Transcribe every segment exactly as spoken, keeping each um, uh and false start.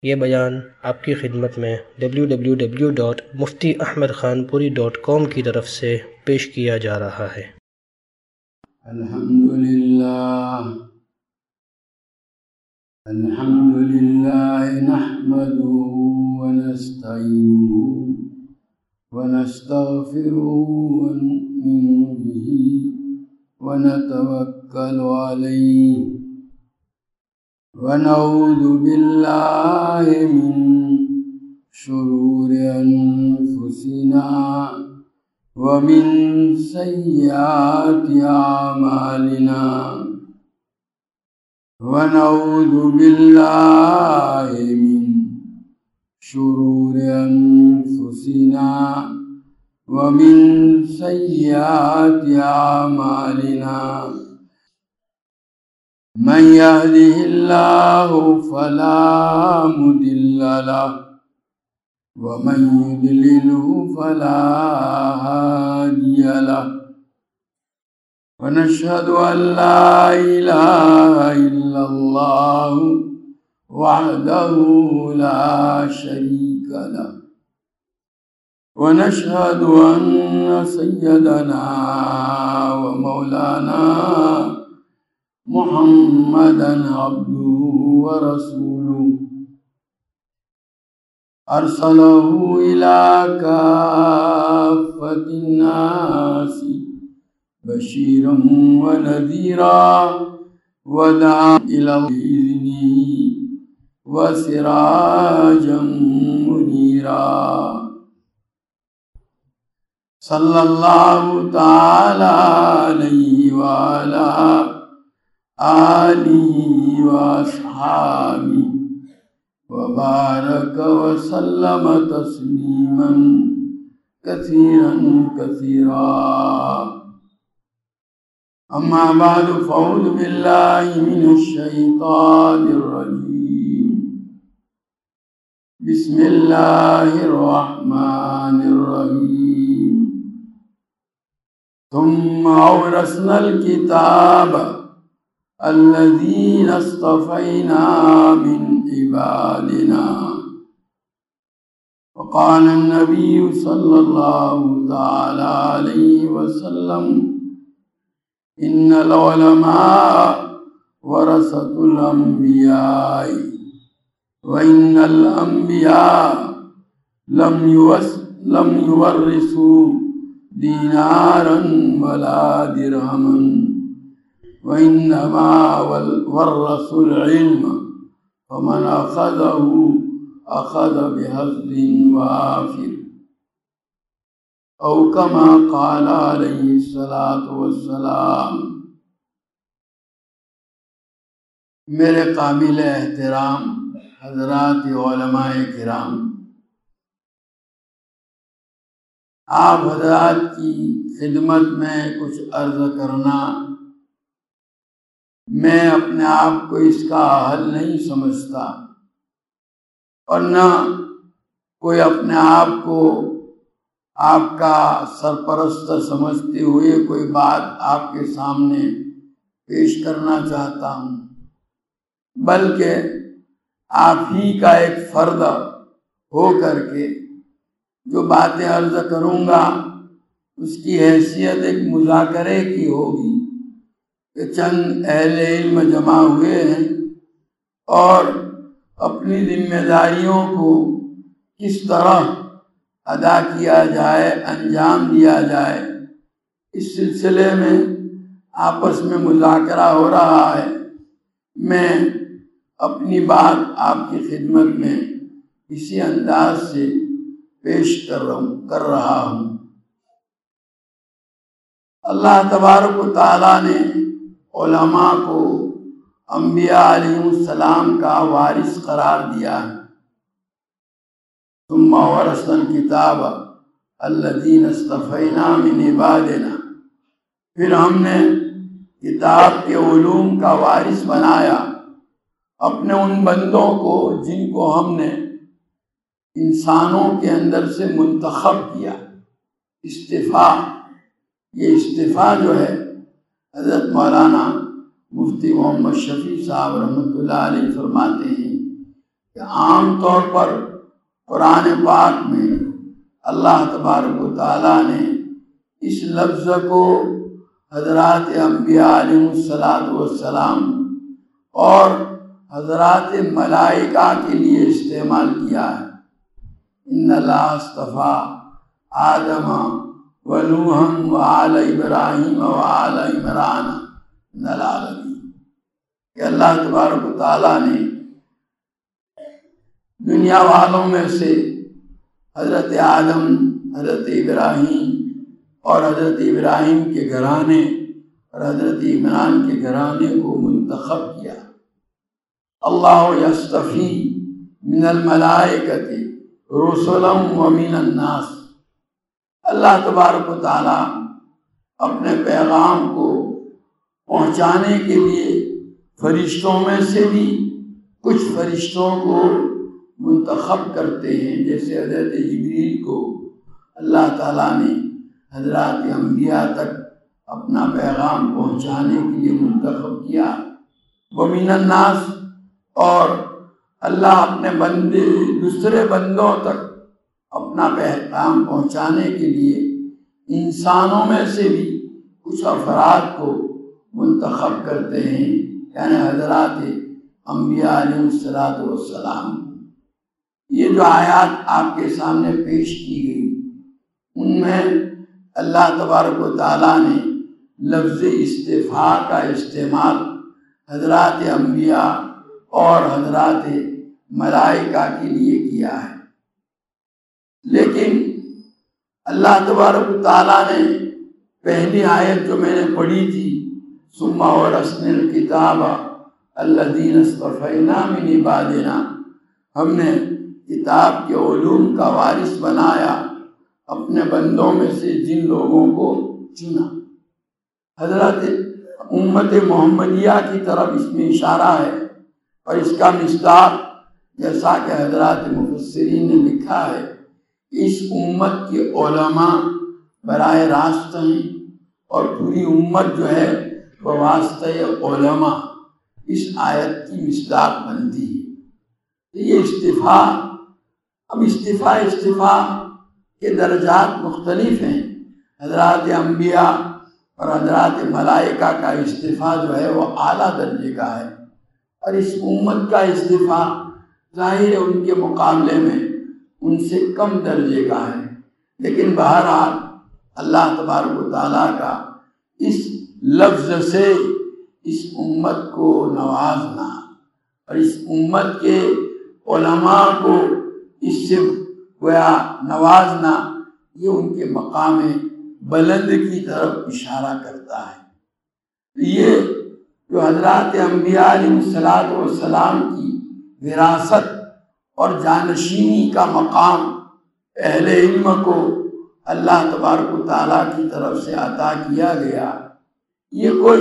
یہ بیان آپ کی خدمت میں W W W dot Mufti Ahmad Khan Puri dot کام کی طرف سے پیش کیا جا رہا ہے۔ الحمدللہ الحمدللہ نحمدہ ونستعینہ ونستغفرہ ونؤمن بہ ونتوکل علیہ ونعوذ باللہ من شرور انفسنا ومن سیئات اعمالنا ونعوذ باللہ من شرور انفسنا ومن سیئات اعمالنا من يهده الله فلا مضل له ومن يضلله فلا هادي له ونشهد أن لا إله إلا الله وحده لا شريك له ونشهد أن سيدنا ومولانا محمدا عبده ورسوله أرسله إلى كافة الناس بشيرا ونذيرا ودعا إلى بإذنه وسراجا منيرا صلى الله تعالى عليه وعلى آلہ واصحابہ وبارک وسلم تسلیما کثیرا کثیرا اما بعد فاعوذ باللہ من الشیطان الرجیم بسم اللہ الرحمن الرحیم ثم اورثنا الکتاب الذين اصطفينا من عبادنا وقال النبي صلى الله تعالى عليه وسلم إن العلماء ورثة الأنبياء وإن الأنبياء لم لم يورثوا دينارا ولا درهما وإنما ورثوا العلم فمن أخذه أخذ بحظ وافر أو كما قال عليه الصلاة والسلام۔ میرے قابل احترام حضرات علماء کرام، آپ حضرات کی خدمت میں کچھ عرض کرنا میں اپنے آپ کو اس کا حل نہیں سمجھتا، اور نہ کوئی اپنے آپ کو آپ کا سرپرست سمجھتے ہوئے کوئی بات آپ کے سامنے پیش کرنا چاہتا ہوں، بلکہ آپ ہی کا ایک فرد ہو کر کے جو باتیں عرض کروں گا اس کی حیثیت ایک مذاکرے کی ہوگی کہ چند اہل علم جمع ہوئے ہیں اور اپنی ذمہ داریوں کو کس طرح ادا کیا جائے، انجام دیا جائے، اس سلسلے میں آپس میں مذاکرہ ہو رہا ہے۔ میں اپنی بات آپ کی خدمت میں اسی انداز سے پیش کر رہا ہوں کر رہا ہوں اللہ تبارک و تعالیٰ نے علماء کو انبیاء علیہ السلام کا وارث قرار دیا ہے۔ ثم ورثنا الکتاب الذین اصطفینا من عبادنا، پھر ہم نے کتاب کے علوم کا وارث بنایا اپنے ان بندوں کو جن کو ہم نے انسانوں کے اندر سے منتخب کیا۔ استفاء، یہ استفاء جو ہے حضرت مولانا مفتی محمد شفیع صاحب رحمۃ اللہ علیہ فرماتے ہیں کہ عام طور پر قرآن پاک میں اللہ تبارک و تعالیٰ نے اس لفظ کو حضرات انبیاء علیہ الصلاۃ والسلام اور حضرات ملائکہ کے لیے استعمال کیا ہے۔ ان اللہ اصطفیٰ آدم و نوحا و آل ابراہیم و آل عمران من العالمین، کہ اللہ تبارک و تعالیٰ نے دنیا والوں میں سے حضرت آدم، حضرت ابراہیم اور حضرت ابراہیم کے گھرانے اور حضرت عمران کے گھرانے کو منتخب کیا۔ اللہ یصطفی من الملائکۃ رسلا ومن الناس، اللہ تبارک و تعالیٰ اپنے پیغام کو پہنچانے کے لیے فرشتوں میں سے بھی کچھ فرشتوں کو منتخب کرتے ہیں، جیسے حضرت جبریل کو اللہ تعالیٰ نے حضرات انبیاء تک اپنا پیغام پہنچانے کے لیے منتخب کیا۔ ومن الناس، اور اللہ اپنے بندے دوسرے بندوں تک اپنا پیغام پہنچانے کے لیے انسانوں میں سے بھی کچھ افراد کو منتخب کرتے ہیں، یعنی حضرات انبیاء علیہ الصلاۃ والسلام۔ یہ جو آیات آپ کے سامنے پیش کی گئی، ان میں اللہ تبارک و تعالیٰ نے لفظ استفاء کا استعمال حضرات انبیاء اور حضرات ملائکہ کے لیے کیا ہے، لیکن اللہ تبارک و تعالیٰ نے پہلی آیت جو میں نے پڑھی تھی، ثم اورثنا الکتاب الذین اصطفینا من عبادنا، ہم نے کتاب کے علوم کا وارث بنایا اپنے بندوں میں سے جن لوگوں کو چنا۔ حضرت امت محمدیہ کی طرف اس میں اشارہ ہے، اور اس کا مصداق جیسا کہ حضرات مفسرین نے لکھا ہے کہ اس امت کے علماء براہ راست ہیں، اور پوری امت جو ہے وہ واسطہ علماء اس آیت کی مصداق بنتی ہے۔ یہ استفاء، اب استفاء استفاء کے درجات مختلف ہیں۔ حضرات انبیاء اور حضرات ملائکہ کا استفاء جو ہے وہ اعلیٰ درجے کا ہے، اور اس امت کا استفاء ظاہر ہے ان کے مقابلے میں ان سے کم درجے کا ہے، لیکن بہرحال اللہ تبارک و تعالیٰ کا اس لفظ سے اس امت کو نوازنا اور اس امت کے علماء کو اس سے گویا نوازنا، یہ ان کے مقام بلند کی طرف اشارہ کرتا ہے۔ یہ جو حضرات انبیاء علیہ الصلاۃ والسلام کی وراثت اور جانشینی کا مقام اہل علم کو اللہ تبارک و تعالیٰ کی طرف سے عطا کیا گیا، یہ کوئی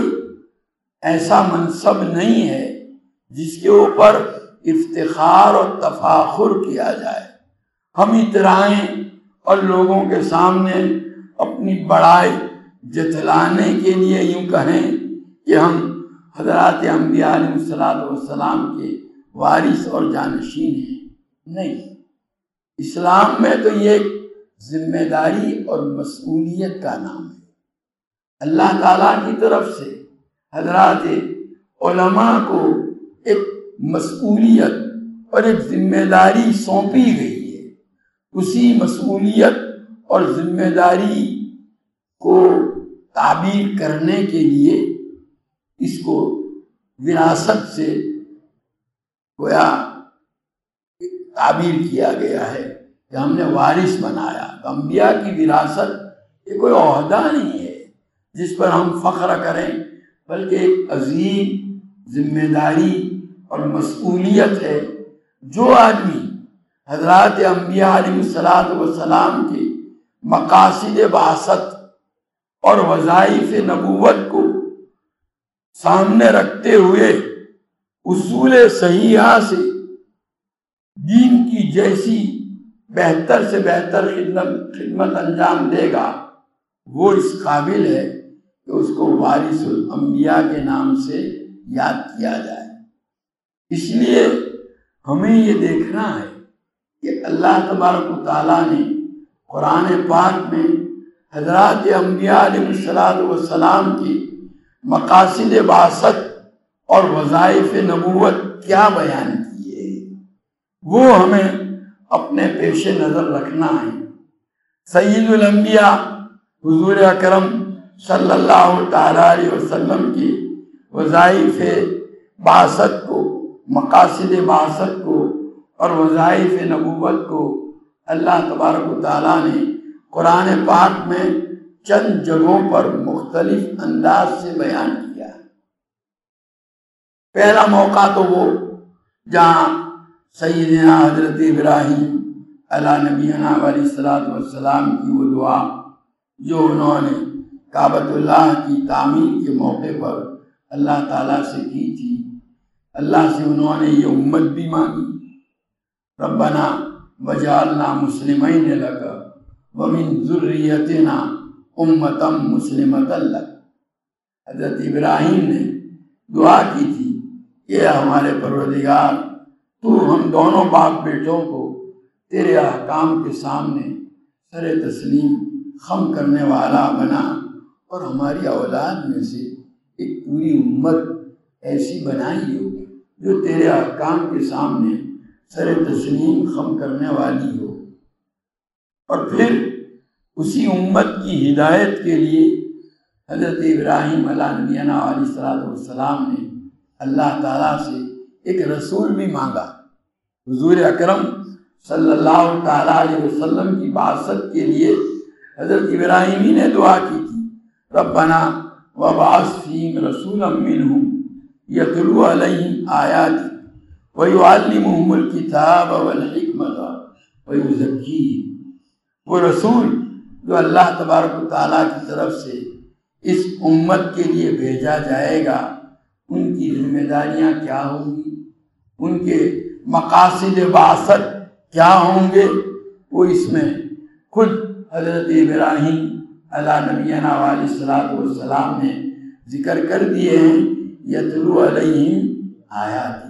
ایسا منصب نہیں ہے جس کے اوپر افتخار اور تفاخر کیا جائے، ہم اترائیں اور لوگوں کے سامنے اپنی بڑائی جتلانے کے لیے یوں کہیں کہ ہم حضرات انبیاء علیہ الصلاۃ والسلام کے وارث اور جانشین ہیں، نہیں۔ اسلام میں تو یہ ایک ذمہ داری اور مسئولیت کا نام ہے۔ اللہ تعالیٰ کی طرف سے حضرات علماء کو ایک مسئولیت اور ایک ذمہ داری سونپی گئی ہے، اسی مسئولیت اور ذمہ داری کو تعبیر کرنے کے لیے اس کو وراثت سے گویا تعبیر کیا گیا ہے کہ ہم نے وارث بنایا۔ انبیاء کی وراثت یہ کوئی عہدہ نہیں ہے جس پر ہم فخر کریں، بلکہ ایک عظیم ذمہ داری اور مسئولیت ہے۔ جو آدمی حضرات انبیاء علیہ الصلاۃ والسلام کے مقاصد بعثت اور وظائف نبوت کو سامنے رکھتے ہوئے اصول صحیحہ سے دین کی جیسی بہتر سے بہتر خدمت خدمت انجام دے گا، وہ اس قابل ہے کہ اس کو وارث الانبیاء کے نام سے یاد کیا جائے۔ اس لیے ہمیں یہ دیکھنا ہے کہ اللہ تبارک و تعالیٰ نے قرآن پاک میں حضرات انبیاء علیہ الصلوۃ والسلام کی مقاصد بعثت اور وظائف نبوت کیا بیان کیے ہیں، وہ ہمیں اپنے پیش نظر رکھنا ہے۔ سید الانبیاء حضور اکرم صلی اللہ تعالیٰ علیہ وسلم کی وظائف بعثت کو، مقاصد بعثت کو اور وظائف نبوت کو اللہ تبارک و تعالیٰ نے قرآن پاک میں چند جگہوں پر مختلف انداز سے بیان کیا ہے۔ پہلا موقع تو وہ جہاں سیدنا حضرت ابراہیم علیہ نبینا علیہ الصلوۃ والسلام کی وہ دعا جو انہوں نے کعبۃ اللہ کی تعمیر کے موقع پر اللہ تعالیٰ سے کی تھی، اللہ سے انہوں نے یہ امت بھی مانگی، ربنا وجعلنا مسلمین لک ومن ذریتنا امتا مسلمتا لک۔ حضرت ابراہیم نے دعا کی تھی کہ ہمارے پروردگار تو ہم دونوں باپ بیٹوں کو تیرے احکام کے سامنے سر تسلیم خم کرنے والا بنا، اور ہماری اولاد میں سے ایک پوری امت ایسی بنائی ہو جو تیرے احکام کے سامنے سر تسلیم خم کرنے والی ہو۔ اور پھر اسی امت کی ہدایت کے لیے حضرت ابراہیم علیہ نبینا علیہ الصلوۃ والسلام نے اللہ تعالیٰ سے ایک رسول بھی مانگا۔ حضور اکرم صلی اللہ تعالیٰ علیہ وسلم کی بعثت کے لیے حضرت ابراہیم ہی نے دعا کی تھی، ربنا وابعث فیہم رسولا منہم یتلو علیہم آیاتک ویعلمہم الکتاب والحکمۃ ویزکیہم۔ وہ رسول جو اللہ تبارک و تعالیٰ کی طرف سے اس امت کے لیے بھیجا جائے گا، ان کی ذمہ داریاں کیا ہوں گی، ان کے مقاصد بعثت کیا ہوں گے، وہ اس میں خود حضرت ابراہیم علیہ نبینا علیہ الصلوۃ والسلام نے ذکر کر دیے ہیں، یتلو علیہم آیاتک،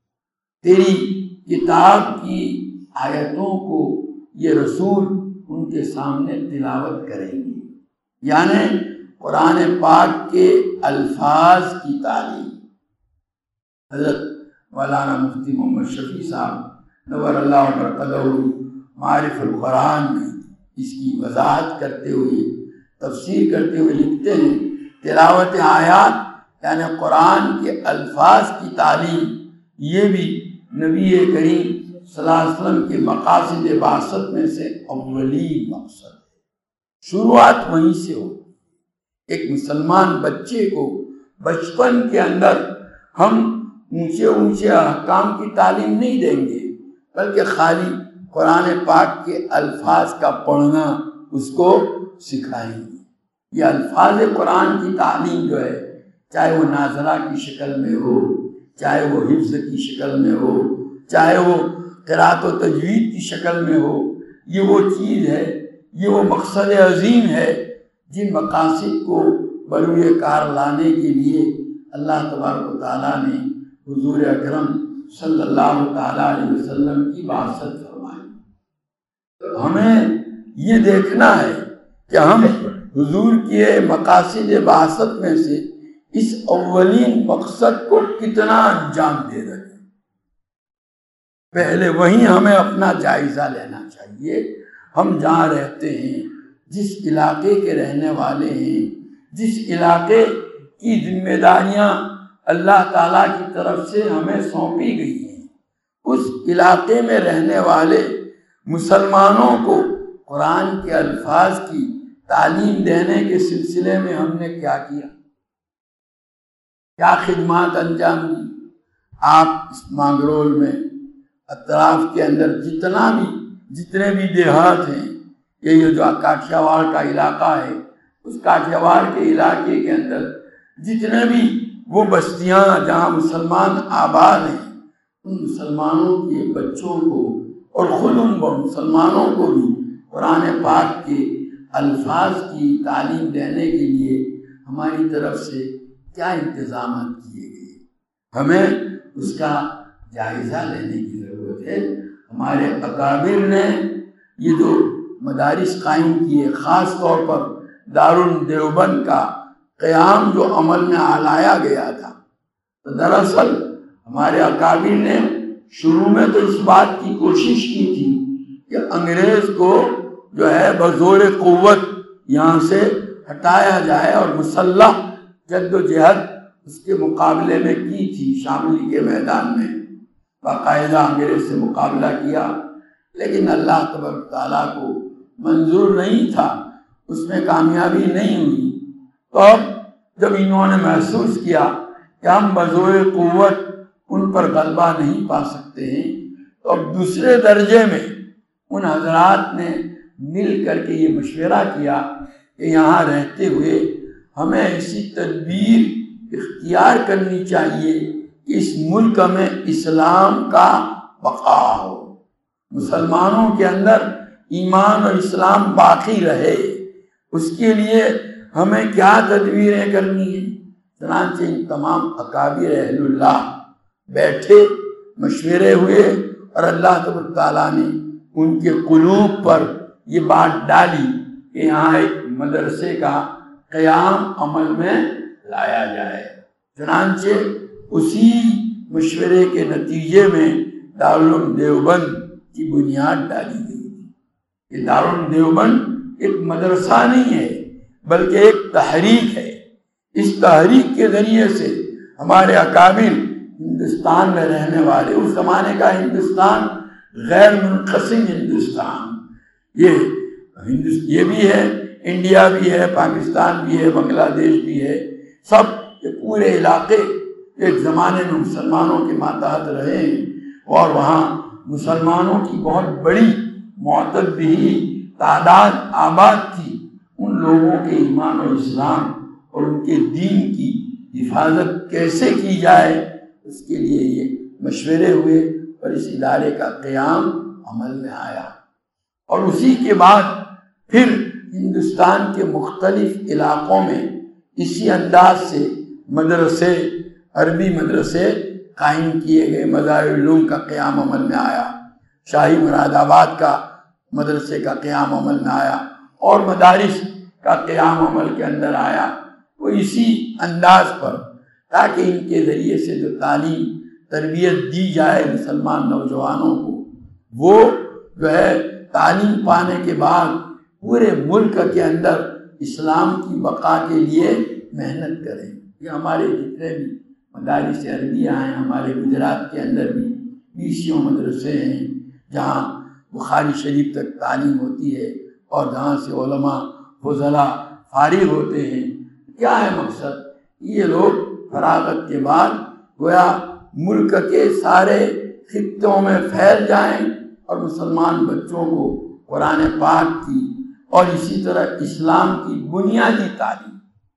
تیری کتاب کی آیتوں کو یہ رسول ان کے سامنے تلاوت کریں گے، یعنی قرآن پاک کے الفاظ کی تعلیم۔ حضرت مولانا مفتی محمد شفیع صاحب نور اللہ برکتہ معارف القرآن میں اس کی وضاحت کرتے ہوئے، تفسیر کرتے ہوئے لکھتے ہیں، تلاوت آیات یعنی قرآن کے الفاظ کی تعلیم، یہ بھی نبی کریم صلی اللہ علیہ وسلم کے مقاصد بعثت میں سے اولین مقصد ہے۔ شروعات وہیں سے ہو۔ ایک مسلمان بچے کو بچپن کے اندر ہم اونچے اونچے احکام کی تعلیم نہیں دیں گے، بلکہ خالی قرآن پاک کے الفاظ کا پڑھنا اس کو سکھائیں گے۔ یہ الفاظ قرآن کی تعلیم جو ہے، چاہے وہ ناظرہ کی شکل میں ہو، چاہے وہ حفظ کی شکل میں ہو، چاہے وہ قرأت و تجوید کی شکل میں ہو، یہ وہ چیز ہے، یہ وہ مقصد عظیم ہے جن مقاصد کو بروئے کار لانے کے لیے اللہ تبارک و تعالیٰ نے حضور اکرم صلی اللہ تعالیٰ علیہ وسلم کی بعثت فرمائی۔ تو ہمیں یہ دیکھنا ہے کہ ہم حضور کے مقاصد بعثت میں سے اس اولین مقصد کو کتنا انجام دے رہے ہیں۔ پہلے وہیں ہمیں اپنا جائزہ لینا چاہیے۔ ہم جہاں رہتے ہیں، جس علاقے کے رہنے والے ہیں، جس علاقے کی ذمہ داریاں اللہ تعالیٰ کی طرف سے ہمیں سونپی گئی ہیں، اس علاقے میں رہنے والے مسلمانوں کو قرآن کے الفاظ کی تعلیم دینے کے سلسلے میں ہم نے کیا کیا، کیا خدمات انجام دی۔ آپ اس مانگرول میں اطراف کے اندر جتنا بھی جتنے بھی دیہات ہیں، یہ جو کاٹھیا واڑ کا علاقہ ہے، اس کاٹھیا واڑ کے علاقے کے اندر جتنے بھی وہ بستیاں جہاں مسلمان آباد ہیں، ان مسلمانوں کے بچوں کو اور خود ان مسلمانوں کو بھی قرآن پاک کے الفاظ کی تعلیم دینے کے لیے ہماری طرف سے کیا انتظامات کیے گئے، ہمیں اس کا جائزہ لینے کی ضرورت ہے۔ تھے، ہمارے اکابر نے یہ جو مدارس قائم کیے، خاص طور پر دارالدیوبند کا قیام جو عمل میں لایا گیا تھا، تو دراصل ہمارے اکابر نے شروع میں تو اس بات کی کوشش کی تھی کہ انگریز کو جو ہے بزور قوت یہاں سے ہٹایا جائے، اور مسلح جد و جہد اس کے مقابلے میں کی تھی، شاملی کے میدان میں باقاعدہ انگریز سے مقابلہ کیا، لیکن اللہ تبارک تعالیٰ کو منظور نہیں تھا، اس میں کامیابی نہیں ہوئی۔ تو اب جب انہوں نے محسوس کیا کہ ہم بزور قوت ان پر غلبہ نہیں پا سکتے ہیں، تو اب دوسرے درجے میں ان حضرات نے مل کر کے یہ مشورہ کیا کہ یہاں رہتے ہوئے ہمیں ایسی تدبیر اختیار کرنی چاہیے کہ اس ملک میں اسلام کا بقا ہو، مسلمانوں کے اندر ایمان اور اسلام باقی رہے، اس کے لیے ہمیں کیا تدبیریں کرنی ہیں۔ چنانچہ ان تمام اکابر اہل اللہ بیٹھے، مشورے ہوئے، اور اللہ تبارک تعالیٰ نے ان کے قلوب پر یہ بات ڈالی کہ یہاں ایک مدرسے کا قیام عمل میں لایا جائے۔ چنانچہ اسی مشورے کے نتیجے میں دارالعلوم دیوبند کی بنیاد ڈالی گئی تھی۔ یہ دارالعلوم دیوبند ایک مدرسہ نہیں ہے بلکہ ایک تحریک ہے۔ اس تحریک کے ذریعے سے ہمارے اکابر ہندوستان میں رہنے والے، اس زمانے کا ہندوستان غیر منقسم ہندوستان، یہ یہ بھی ہے، انڈیا بھی ہے، پاکستان بھی ہے، بنگلہ دیش بھی ہے، سب یہ پورے علاقے ایک زمانے میں مسلمانوں کے ماتحت رہے ہیں، اور وہاں مسلمانوں کی بہت بڑی معتدل بھی تعداد آباد تھی۔ ان لوگوں کے ایمان و اسلام اور ان کے دین کی حفاظت کیسے کی جائے، اس کے لیے یہ مشورے ہوئے اور اس ادارے کا قیام عمل میں آیا۔ اور اسی کے بعد پھر ہندوستان کے مختلف علاقوں میں اسی انداز سے مدرسے، عربی مدرسے قائم کیے گئے، مدارس علوم کا قیام عمل میں آیا، شاہی مراد آباد کا مدرسے کا قیام عمل میں آیا، اور مدارس کا قیام عمل کے اندر آیا، وہ اسی انداز پر، تاکہ ان کے ذریعے سے جو تعلیم تربیت دی جائے مسلمان نوجوانوں کو، وہ جو ہے تعلیم پانے کے بعد پورے ملک کے اندر اسلام کی بقا کے لیے محنت کریں۔ یہ ہمارے جتنے بھی مدارس عربیہ ہیں، ہمارے گجرات کے اندر بھی بیسیوں مدرسے ہیں جہاں بخاری شریف تک تعلیم ہوتی ہے، اور جہاں سے علماء فضلاء فارغ ہوتے ہیں۔ کیا ہے مقصد؟ یہ لوگ فراغت کے بعد گویا ملک کے سارے خطوں میں پھیل جائیں اور مسلمان بچوں کو قرآن پاک کی اور اسی طرح اسلام کی بنیادی تعلیم،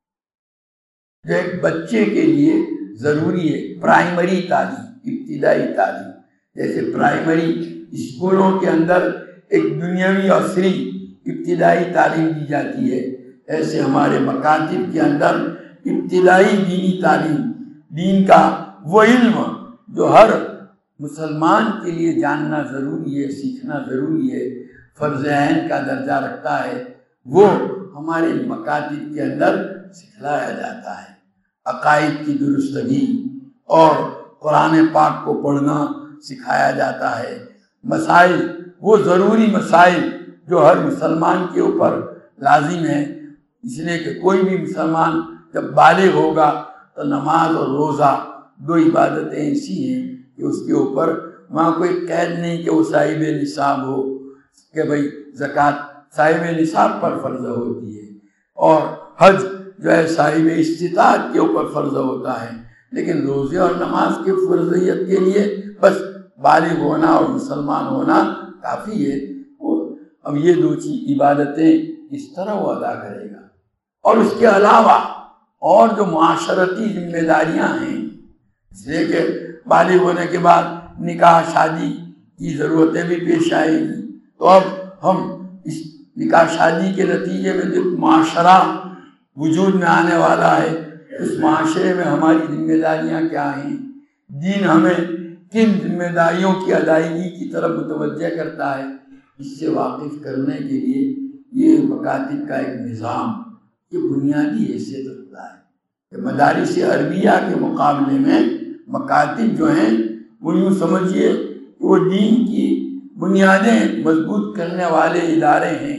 جو ایک بچے کے لیے ضروری ہے، پرائمری تعلیم، ابتدائی تعلیم، جیسے پرائمری اسکولوں کے اندر ایک دنیاوی عصری ابتدائی تعلیم دی جاتی ہے، ایسے ہمارے مکاتب کے اندر ابتدائی دینی تعلیم، دین کا وہ علم جو ہر مسلمان کے لیے جاننا ضروری ہے، سیکھنا ضروری ہے، فرض عین کا درجہ رکھتا ہے، وہ ہمارے مکاتب کے اندر سکھلایا جاتا ہے۔ عقائد کی درستگی اور قرآن پاک کو پڑھنا سکھایا جاتا ہے۔ مسائل، وہ ضروری مسائل جو ہر مسلمان کے اوپر لازم ہے، اس لیے کہ کوئی بھی مسلمان جب بالغ ہوگا تو نماز اور روزہ دو عبادتیں ایسی ہیں کہ اس کے اوپر وہاں کوئی قید نہیں کہ وہ صاحب نصاب ہو، کہ بھئی زکوٰۃ صاحب نصاب پر فرض ہوتی ہے، اور حج جو ہے صاحب استطاعت کے اوپر فرض ہوتا ہے، لیکن روزے اور نماز کے فرضیت کے لیے بس بالغ ہونا اور مسلمان ہونا کافی ہے۔ اب یہ دو چیز عبادتیں اس طرح وہ ادا کرے گا، اور اس کے علاوہ اور جو معاشرتی ذمہ داریاں ہیں، اس لیے کہ بالغ ہونے کے بعد نکاح شادی کی ضرورتیں بھی پیش آئیں گی، تو اب ہم اس نکاح شادی کے نتیجے میں جو معاشرہ وجود میں آنے والا ہے، اس معاشرے میں ہماری ذمہ داریاں کیا ہیں، دین ہمیں کن ذمہ داریوں کی ادائیگی کی طرف متوجہ کرتا ہے، اس سے واقف کرنے کے لیے یہ مکاتب کا ایک نظام یہ بنیادی حیثیت رکھتا ہے کہ مدارس عربیہ کے مقابلے میں مکاتب جو ہیں وہ یوں سمجھیے کہ وہ دین کی بنیادیں مضبوط کرنے والے ادارے ہیں۔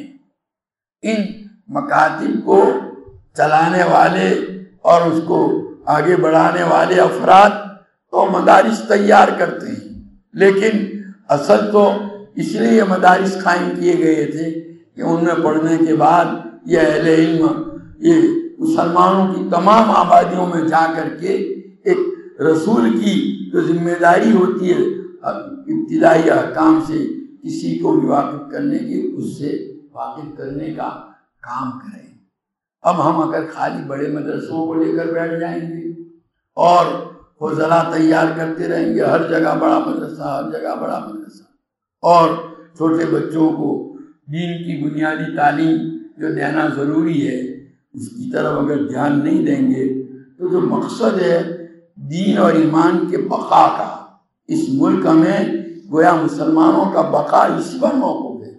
ان مکاتب کو چلانے والے اور اس کو آگے بڑھانے والے افراد تو مدارس تیار کرتے ہیں، لیکن اصل تو اس لیے یہ مدارس قائم کیے گئے تھے کہ ان میں پڑھنے کے بعد یہ اہل علم یہ مسلمانوں کی تمام آبادیوں میں جا کر کے ایک رسول کی جو ذمہ داری ہوتی ہے ابتدائی احکام سے کسی کو بھی واقف کرنے کی، اس سے واقف کرنے کا کام کریں۔ اب ہم اگر خالی بڑے مدرسوں کو لے کر بیٹھ جائیں گے اور فضلا تیار کرتے رہیں گے، ہر جگہ بڑا مدرسہ، ہر جگہ بڑا مدرسہ، اور چھوٹے بچوں کو دین کی بنیادی تعلیم جو دینا ضروری ہے اس کی طرف اگر دھیان نہیں دیں گے تو جو مقصد ہے دین اور ایمان کے بقا کا، اس ملک میں گویا مسلمانوں کا بقا اس پر موقوف ہے۔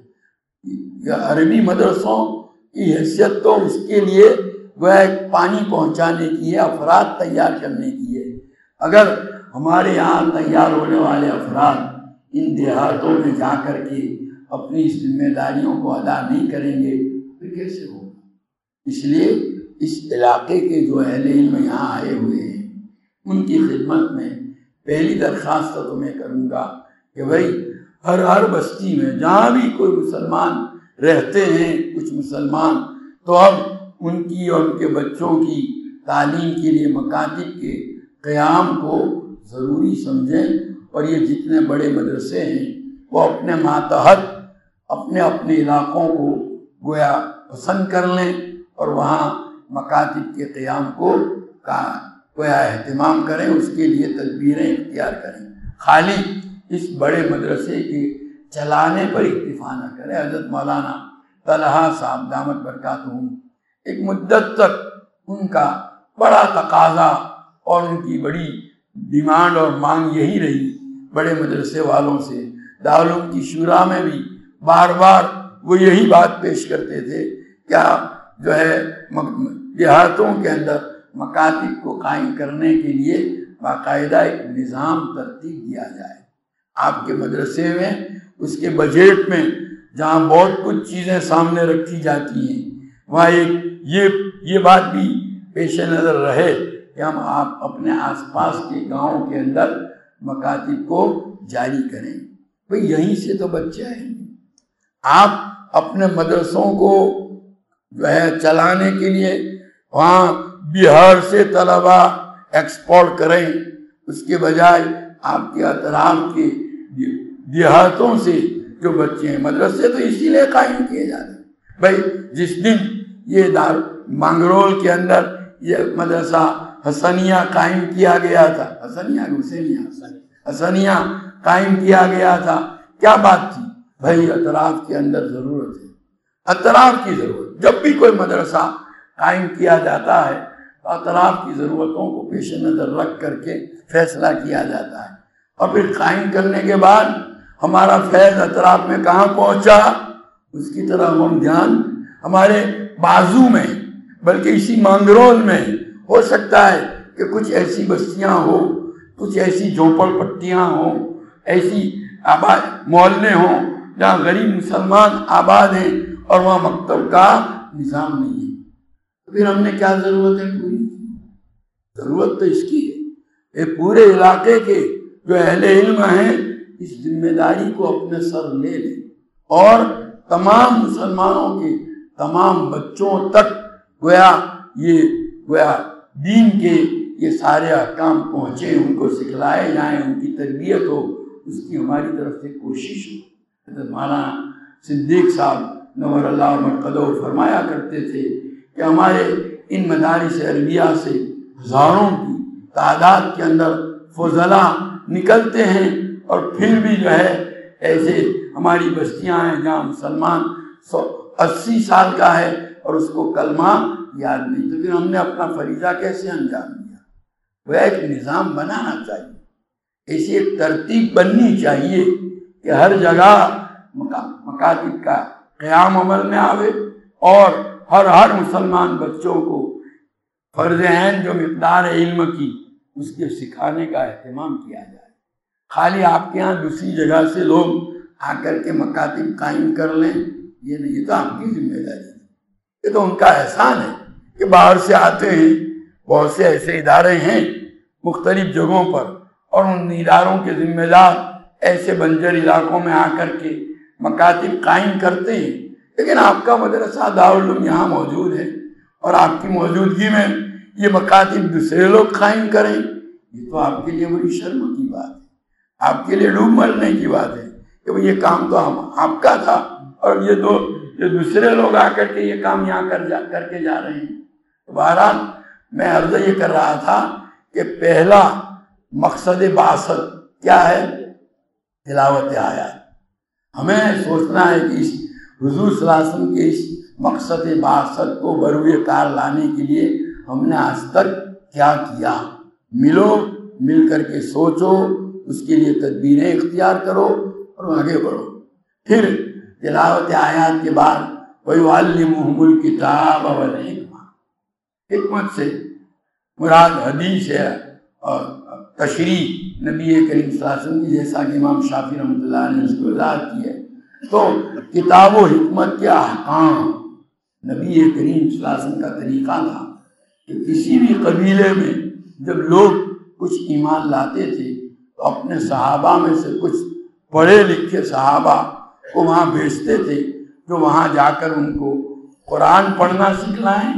یہ عربی مدرسوں کی حیثیت تو اس کے لیے گویا ایک پانی پہنچانے کی ہے، افراد تیار کرنے کی ہے۔ اگر ہمارے یہاں تیار ہونے والے افراد ان دیہاتوں میں جا کر کے اپنی ذمہ داریوں کو ادا نہیں کریں گے پھر کیسے ہوگا؟ اس لیے اس علاقے کے جو اہل علم یہاں آئے ہوئے ہیں ان کی خدمت میں پہلی درخواست تو میں کروں گا کہ بھائی ہر ہر بستی میں جہاں بھی کوئی مسلمان رہتے ہیں کچھ مسلمان، تو اب ان کی اور ان کے بچوں کی تعلیم کے لیے مکاتب کے قیام کو ضروری سمجھیں، اور یہ جتنے بڑے مدرسے ہیں وہ اپنے ماتحت اپنے اپنے علاقوں کو گویا پسند کر لیں اور وہاں مکاتب کے قیام کو کا گویا اہتمام کریں، اس کے لیے تدبیریں اختیار کریں۔ خالی اس بڑے مدرسے کے چلانے پر اکتفا نہ کریں۔ حضرت مولانا طلحہ صاحب دامت برکاتہم ایک مدت تک ان کا بڑا تقاضا اور ان کی بڑی ڈیمانڈ اور مانگ یہی رہی بڑے مدرسے والوں سے۔ دارالعلوم کی شورا میں بھی بار بار وہ یہی بات پیش کرتے تھے کیا جو ہے دیہاتوں کے اندر مکاتب کو قائم کرنے کے لیے باقاعدہ ایک نظام ترتیب دیا جائے۔ آپ کے مدرسے میں اس کے بجٹ میں جہاں بہت کچھ چیزیں سامنے رکھی جاتی ہیں وہاں ایک یہ یہ بات بھی پیش نظر رہے کہ ہم آپ اپنے آس پاس کے گاؤں کے اندر مکاتب کو جاری کریں۔ بھئی یہیں سے تو بچے آئیں گے۔ آپ اپنے مدرسوں کو جو ہے چلانے کے لیے وہاں بہار سے طلبہ ایکسپورٹ کریں، اس کے بجائے آپ کے اطراف کے دیہاتوں سے جو بچے ہیں، مدرسے تو اسی لیے قائم کیے جاتے ہیں۔ بھائی جس دن یہ دار مانگرول کے اندر یہ مدرسہ حسنیہ قائم کیا گیا تھا، حسنیہ حسینیہ حسنیہ قائم کیا گیا تھا، کیا بات تھی؟ بھائی اطراف کے اندر ضرورت ہے، اطراف کی ضرورت۔ جب بھی کوئی مدرسہ قائم کیا جاتا ہے تو اطراف کی ضرورتوں کو پیش نظر رکھ کر کے فیصلہ کیا جاتا ہے، اور پھر قائم کرنے کے بعد ہمارا فیض اطراف میں کہاں پہنچا اس کی طرح ہم دھیان ہمارے بازو میں بلکہ اسی مانگرول میں ہو سکتا ہے کہ کچھ ایسی بستیاں ہوں، کچھ ایسی جھونپڑ پٹیاں ہوں، ایسی آباد محلے ہوں جہاں غریب مسلمان آباد ہیں اور وہاں مکتب کا نظام نہیں ہے۔ پھر ہم نے کیا ضرورت ہے پوری؟ ضرورت تو اس کی ہے یہ پورے علاقے کے جو اہل علم ہیں اس ذمہ داری کو اپنے سر لے لیں اور تمام مسلمانوں کے تمام بچوں تک گویا یہ گویا دین کے یہ سارے احکام پہنچے، ان کو سکھلائے جائیں، ان کی تربیت ہو، اس کی ہماری طرف سے کوشش ہو۔ حضرت مولانا صدیق صاحب نور اللہ مرقدہ فرمایا کرتے تھے کہ ہمارے ان مدارس عربیہ سے ہزاروں کی تعداد کے اندر فضلاء نکلتے ہیں، اور پھر بھی جو ہے ایسے ہماری بستیاں ہیں جہاں مسلمان سو اسی سال کا ہے اور اس کو کلمہ یاد نہیں، تو پھر ہم نے اپنا فریضہ کیسے انجام دیا؟ وہ ایک نظام بنانا چاہیے ایسی ایک ترتیب بننی چاہیے کہ ہر جگہ مکاتب کا قیام عمل میں آوے، اور ہر ہر مسلمان بچوں کو فرض عین جو مقدار علم کی اس کے سکھانے کا اہتمام کیا جائے۔ خالی آپ کے ہاں دوسری جگہ سے لوگ آ کر کے مکاتب قائم کر لیں، یہ نہیں، یہ تو آپ کی ذمہ داری ہے، یہ تو ان کا احسان ہے کہ باہر سے آتے ہیں، بہت سے ایسے ادارے ہیں مختلف جگہوں پر، اور ان اداروں کے ذمہ دار ایسے بنجر علاقوں میں آ کر کے مکاتب قائم کرتے ہیں، لیکن آپ کا مدرسہ دارالعلوم یہاں موجود ہے اور آپ کی موجودگی میں یہ مکاتب دوسرے لوگ قائم کریں، یہ تو آپ کے لیے بڑی شرم کی بات ہے، آپ کے لیے ڈوب مرنے کی بات ہے کہ وہ یہ کام تو آپ کا تھا، اور یہ دو یہ دوسرے لوگ آ کر کے یہ کام یہاں کر جا کر کے جا رہے ہیں۔ بہرحال میں عرض یہ کر رہا تھا کہ پہلا مقصد بعثت کیا ہے؟ تلاوت آیات۔ ہمیں سوچنا ہے کہ اس حضور صلی اللہ علیہ وسلم کے اس مقصد بعثت کو بروئے کار لانے کے لیے ہم نے آج تک کیا کیا۔ ملو، مل کر کے سوچو، اس کے لیے تدبیریں اختیار کرو اور آگے بڑھو۔ پھر تلاوت آیات کے بعد وَيُعَلِّمُهُمُ الْكِتَابَ وَالْحِکْمَةَ، حکمت سے مراد حدیث ہے اور تشریح نبی کریم صلی اللہ علیہ وسلم کی، جیسا کہ امام شافعی رحمۃ اللہ نے اس کو وضاحت کی ہے۔ تو کتاب و حکمت کے احکام نبی کریم صلی اللہ علیہ وسلم کا طریقہ تھا کہ کسی بھی قبیلے میں جب لوگ کچھ ایمان لاتے تھے تو اپنے صحابہ میں سے کچھ پڑھے لکھے صحابہ کو وہاں بھیجتے تھے، جو وہاں جا کر ان کو قرآن پڑھنا سکھلائیں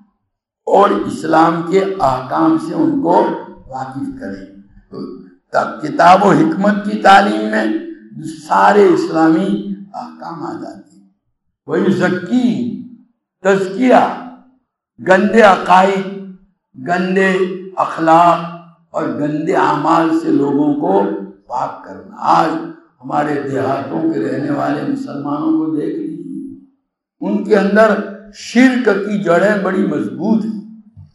اور اسلام کے احکام سے ان کو واقف کریں۔ تو کتاب و حکمت کی تعلیم میں سارے اسلامی احکام آ جاتے ہیں۔ وَيُزَكِّيهِمْ، تزکیہ، گندے عقائد، گندے اخلاق اور گندے اعمال سے لوگوں کو پاک کرنا۔ آج ہمارے دیہاتوں کے رہنے والے مسلمانوں کو دیکھ لیجیے، ان کے اندر شرک کی جڑیں بڑی مضبوط ہیں۔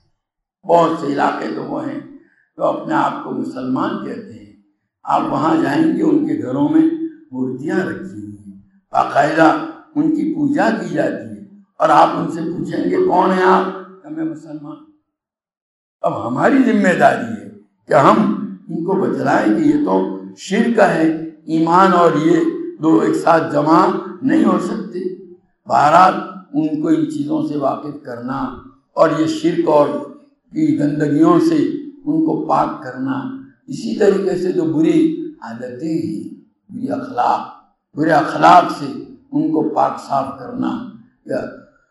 بہت سے علاقے تو وہ ہیں جو اپنے آپ کو مسلمان کہتے ہیں، آپ وہاں جائیں گے ان کے گھروں میں مورتیاں رکھی ہوئی ہیں، باقاعدہ ان کی پوجا کی جاتی ہے، اور آپ ان سے پوچھیں گے کون ہیں آپ؟ ہمیں مسلمان۔ اب ہماری ذمہ داری ہے کہ ہم ان کو بتلائیں کہ یہ تو شرک ہے، ایمان اور یہ دو ایک ساتھ جمع نہیں ہو سکتے۔ بہرحال ان کو ان چیزوں سے واقف کرنا اور یہ شرک اور کی گندگیوں سے ان کو پاک کرنا، اسی طریقے سے جو بری عادتیں ہیں، بری اخلاق، برے اخلاق سے ان کو پاک صاف کرنا، یا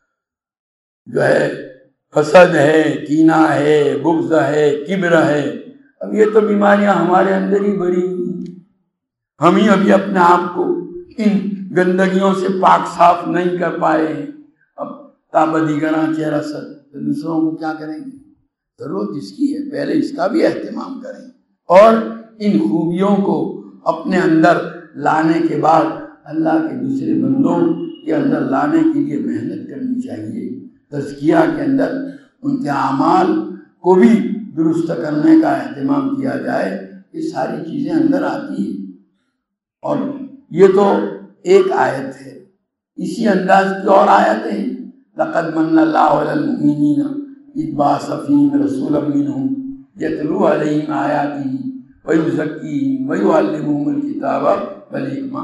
جو ہے حسد ہے، کینہ ہے، بغض ہے، کبر ہے، اب یہ تو بیماریاں ہمارے اندر ہی بڑی ہوئی، ہم ہی ابھی اپنے آپ کو ان گندگیوں سے پاک صاف نہیں کر پائے ہیں۔ اب تابدیگراں چہرہ سر تو دوسروں کو کیا کریں گے؟ ضرورت اس کی ہے پہلے اس کا بھی اہتمام کریں، اور ان خوبیوں کو اپنے اندر لانے کے بعد اللہ کے دوسرے بندوں کے اندر لانے کے لیے محنت کرنی چاہیے۔ تزکیہ کے اندر ان کے اعمال کو بھی درست کرنے کا اہتمام کیا جائے، یہ ساری چیزیں اندر آتی ہیں۔ اور یہ تو ایک آیت ہے، اسی انداز کی اور آیتیں ہیں۔ لَقَدْ مَنَّ اللَّهُ عَلَى الْمُؤْمِنِينَ إِذْ بَعَثَ فِيهِمْ رَسُولًا مِّنْهُمْ يَتْلُو عَلَيْهِمْ آيَاتِهِ وَيُزَكِّيهِمْ وَيُعَلِّمُهُمُ الْكِتَابَ وَالْحِكْمَةَ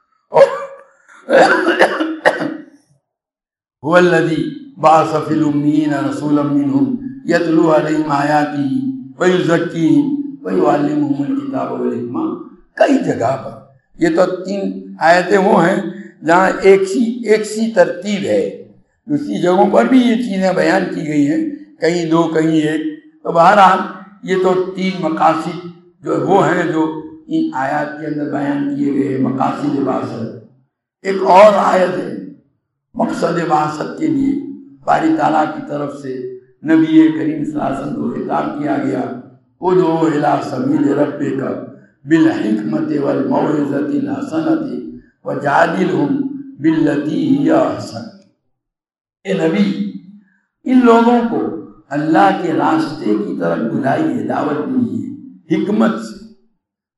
هُوَ الَّذِي بَعَثَ فِي الْأُمِّيِّينَ رَسُولًا مِّنْهُمْ يَتْلُو عَلَيْهِمْ آيَاتِهِ وَيُزَكِّيهِمْ وَيُعَلِّمُهُمُ الْكِتَابَ وَالْحِكْمَةَ۔ کئی جگہ پر یہ تو تین آیتیں وہ ہیں جہاں ایک سی ایک سی ترتیب ہے، دوسری جگہوں پر بھی یہ چیزیں بیان کی گئی ہیں، کہیں دو کہیں ایک۔ تو بہرحال یہ تو تین مقاصد جو وہ ہیں جو ان آیات کے اندر بیان کیے گئے ہیں، مقاصد بعثت۔ ایک اور آیت ہے مقصد بعثت کے لیے باری تعالیٰ کی طرف سے نبی کریم صلی اللہ علیہ وسلم کو خطاب کیا گیا، ادعو الی سبیل ربک بالحکمت والموعظۃ الحسنۃ وجادلہم باللتی ہی احسن۔ اے نبی، ان لوگوں کو اللہ کے راستے کی طرف بلائیے، دعوت دیجیے، حکمت سے،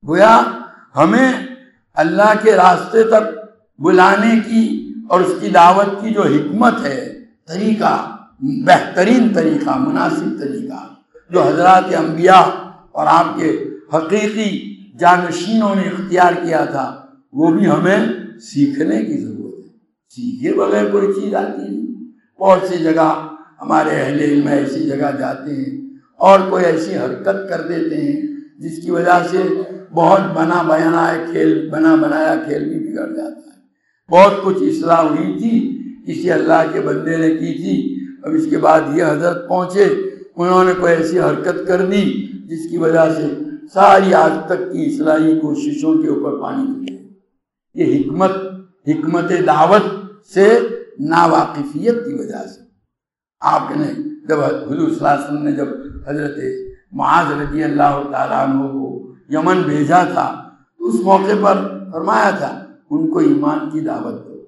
گویا ہمیں اللہ کے راستے تک بلانے کی اور اس کی دعوت کی جو حکمت ہے، طریقہ، بہترین طریقہ، مناسب طریقہ جو حضرات انبیاء اور آپ کے حقیقی جانشینوں نے اختیار کیا تھا، وہ بھی ہمیں سیکھنے کی ضرورت ہے۔ سیکھے بغیر کوئی چیز آتی نہیں۔ بہت سی جگہ ہمارے اہل علم ایسی جگہ جاتے ہیں اور کوئی ایسی حرکت کر دیتے ہیں جس کی وجہ سے بہت بنا بنایا کھیل بنا بنایا کھیل بھی بگڑ جاتا ہے۔ بہت کچھ اصلاح ہوئی تھی، کسی اللہ کے بندے نے کی تھی، اب اس کے بعد یہ حضرت پہنچے، انہوں نے کوئی ایسی حرکت کر دی جس کی وجہ سے ساری آج تک کی اصلاحی کوششوں کے اوپر پانی پھر گیا۔ یہ حکمت حکمت دعوت سے ناواقفیت کی وجہ سے آپ نے جب حضور صلی اللہ علیہ وسلم نے جب حضرت معاذ رضی اللہ تعالیٰ عنہ کو یمن بھیجا تھا تو اس موقع پر فرمایا تھا ان کو ایمان کی دعوت دو،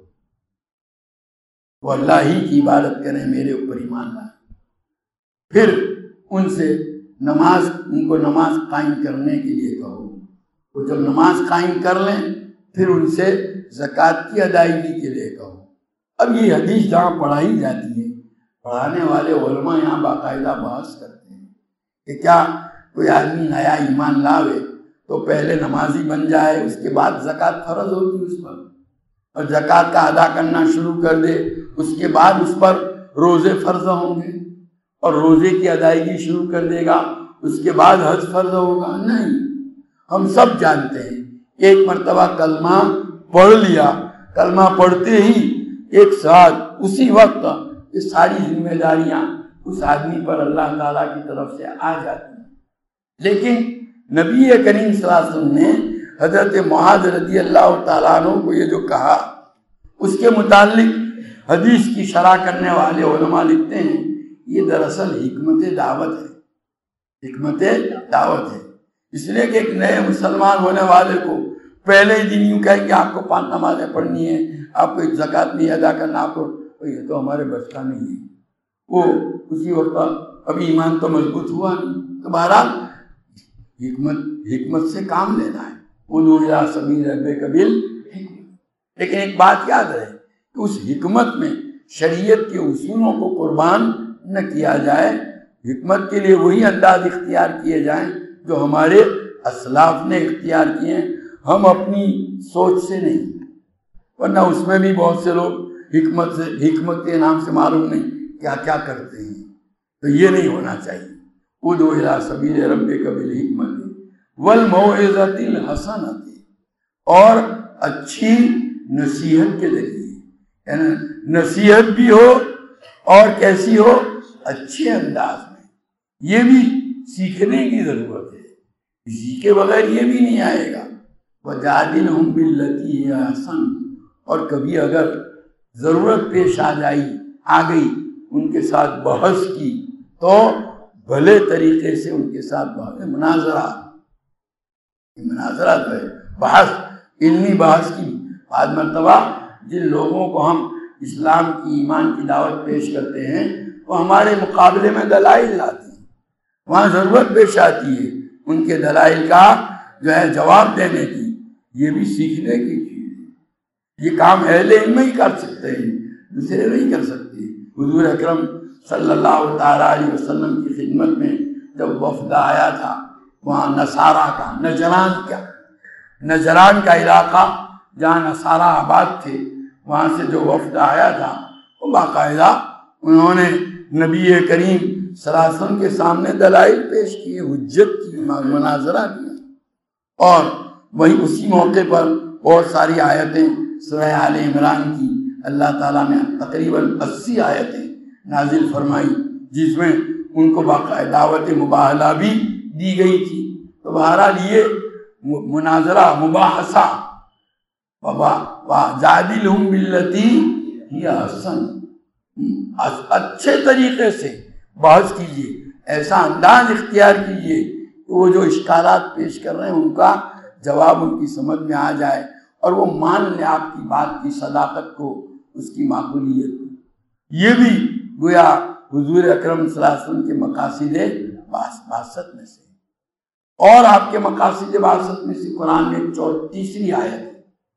وہ اللہ ہی کی عبادت کریں، میرے اوپر ایمان لائیں۔ پھر ان سے نماز ان کو نماز قائم کرنے کے لیے کہو، وہ جب نماز قائم کر لیں پھر ان سے زکوٰۃ کی ادائیگی کے لیے کہو۔ اب یہ حدیث جہاں پڑھائی جاتی ہے، پڑھانے والے علماء یہاں باقاعدہ بحث کرتے ہیں کہ کیا کوئی آدمی نیا ایمان لاوے تو پہلے نمازی بن جائے، اس کے بعد زکوٰۃ فرض ہوگی اس پر، اور زکوٰۃ کا ادا کرنا شروع کر دے، اس کے بعد اس پر روزے فرض ہوں گے، اور روزے کی ادائیگی شروع کر دے گا، اس کے بعد حج فرض ہوگا؟ نہیں، ہم سب جانتے ہیں ایک مرتبہ کلمہ پڑھ لیا، کلمہ پڑھتے ہی ایک ساتھ اسی وقت یہ ساری ذمہ داریاں اس آدمی پر اللہ تعالیٰ کی طرف سے آ جاتی ہیں۔ لیکن نبی کریم صلی اللہ علیہ وسلم نے حضرت معاذ رضی اللہ تعالیٰ عنہ کو یہ جو کہا، اس کے متعلق حدیث کی شرح کرنے والے علماء لکھتے ہیں یہ دراصل حکمت دعوت ہے، حکمت دعوت ہے۔ اس لیے کہ ایک نئے مسلمان ہونے والے کو پہلے ہی دن یوں کہیں کہ آپ کو پانچ نمازیں پڑھنی ہیں، آپ کو زکوٰۃ نہیں ادا کرنا، آپ کو یہ تو ہمارے بس کا نہیں ہے، وہ اسی وقت ابھی ایمان تو مضبوط ہوا نہیں۔ تو بہرحال حکمت حکمت سے کام لینا ہے، ادعو الی سبیل ربک بالحکمت۔ لیکن ایک بات یاد رہے کہ اس حکمت میں شریعت کے اصولوں کو قربان نہ کیا جائے، حکمت کے لیے وہی انداز اختیار کیے جائیں جو ہمارے اسلاف نے اختیار کیے ہیں، ہم اپنی سوچ سے نہیں، ورنہ اس میں بھی بہت سے لوگ حکمت سے حکمت کے نام سے معلوم نہیں کیا کیا کرتے ہیں۔ تو یہ نہیں ہونا چاہیے۔ ادعو الی سبیل ربک بالحکمت والموعظۃ الحسنۃ، اور اچھی نصیحت کے ذریعے، یعنی نصیحت بھی ہو اور کیسی ہو؟ اچھے انداز میں۔ یہ بھی سیکھنے کی ضرورت ہے، اسی کے بغیر یہ بھی نہیں آئے گا۔ وَجَادِلْهُمْ بِالَّتِي هِيَ أَحْسَنُ، اور کبھی اگر ضرورت پیش آ جائی آ گئی ان کے ساتھ بحث کی تو بھلے طریقے سے ان کے ساتھ بحث، مناظرہ مناظرہ جو ہے بحث، علمی بحث کی۔ بعض مرتبہ جن لوگوں کو ہم اسلام کی ایمان کی دعوت پیش کرتے ہیں وہ ہمارے مقابلے میں دلائل لاتے ہیں، وہاں ضرورت پیش آتی ہے ان کے دلائل کا جو ہے جواب دینے کی۔ یہ بھی سیکھنے کی چیز ہے، یہ کام اہل علم ہی کر سکتے ہیں، دوسرے نہیں کر سکتے۔ حضور اکرم صلی اللہ تعالیٰ علیہ وسلم کی خدمت میں جب وفد آیا تھا، وہاں نصارہ کا نجران کا نجران کا علاقہ جہاں نصارہ آباد تھے، وہاں سے جو وفد آیا تھا وہ باقاعدہ انہوں نے نبی کریم صلی اللہ علیہ وسلم کے سامنے دلائل پیش کیے، حجت کی، مناظرہ کیا، اور وہی اسی موقع پر بہت ساری آیتیں سورہ آل عمران کی اللہ تعالیٰ نے تقریباً اسی آیتیں نازل فرمائی جس میں ان کو باقاعدہ دعوت مباہلہ بھی دی گئی تھی۔ تو بہرحال یہ مناظرہ، مباحثہ، وَجَادِلْهُمْ بِالَّتِي هِيَ أَحْسَنُ، اچھے طریقے سے بحث کیجیے، ایسا انداز اختیار کیجیے کہ وہ جو اشکالات پیش کر رہے ہیں ان کا جواب ان کی سمجھ میں آ جائے اور وہ مان لیں آپ کی بات کی صداقت کو، اس کی معقولیت کو۔ یہ بھی گویا حضور اکرم صلی اللہ علیہ وسلم کے مقاصد بعثت میں سے۔ اور آپ کے مقاصد بعثت میں سے قرآن میں تیسری آیت ہے،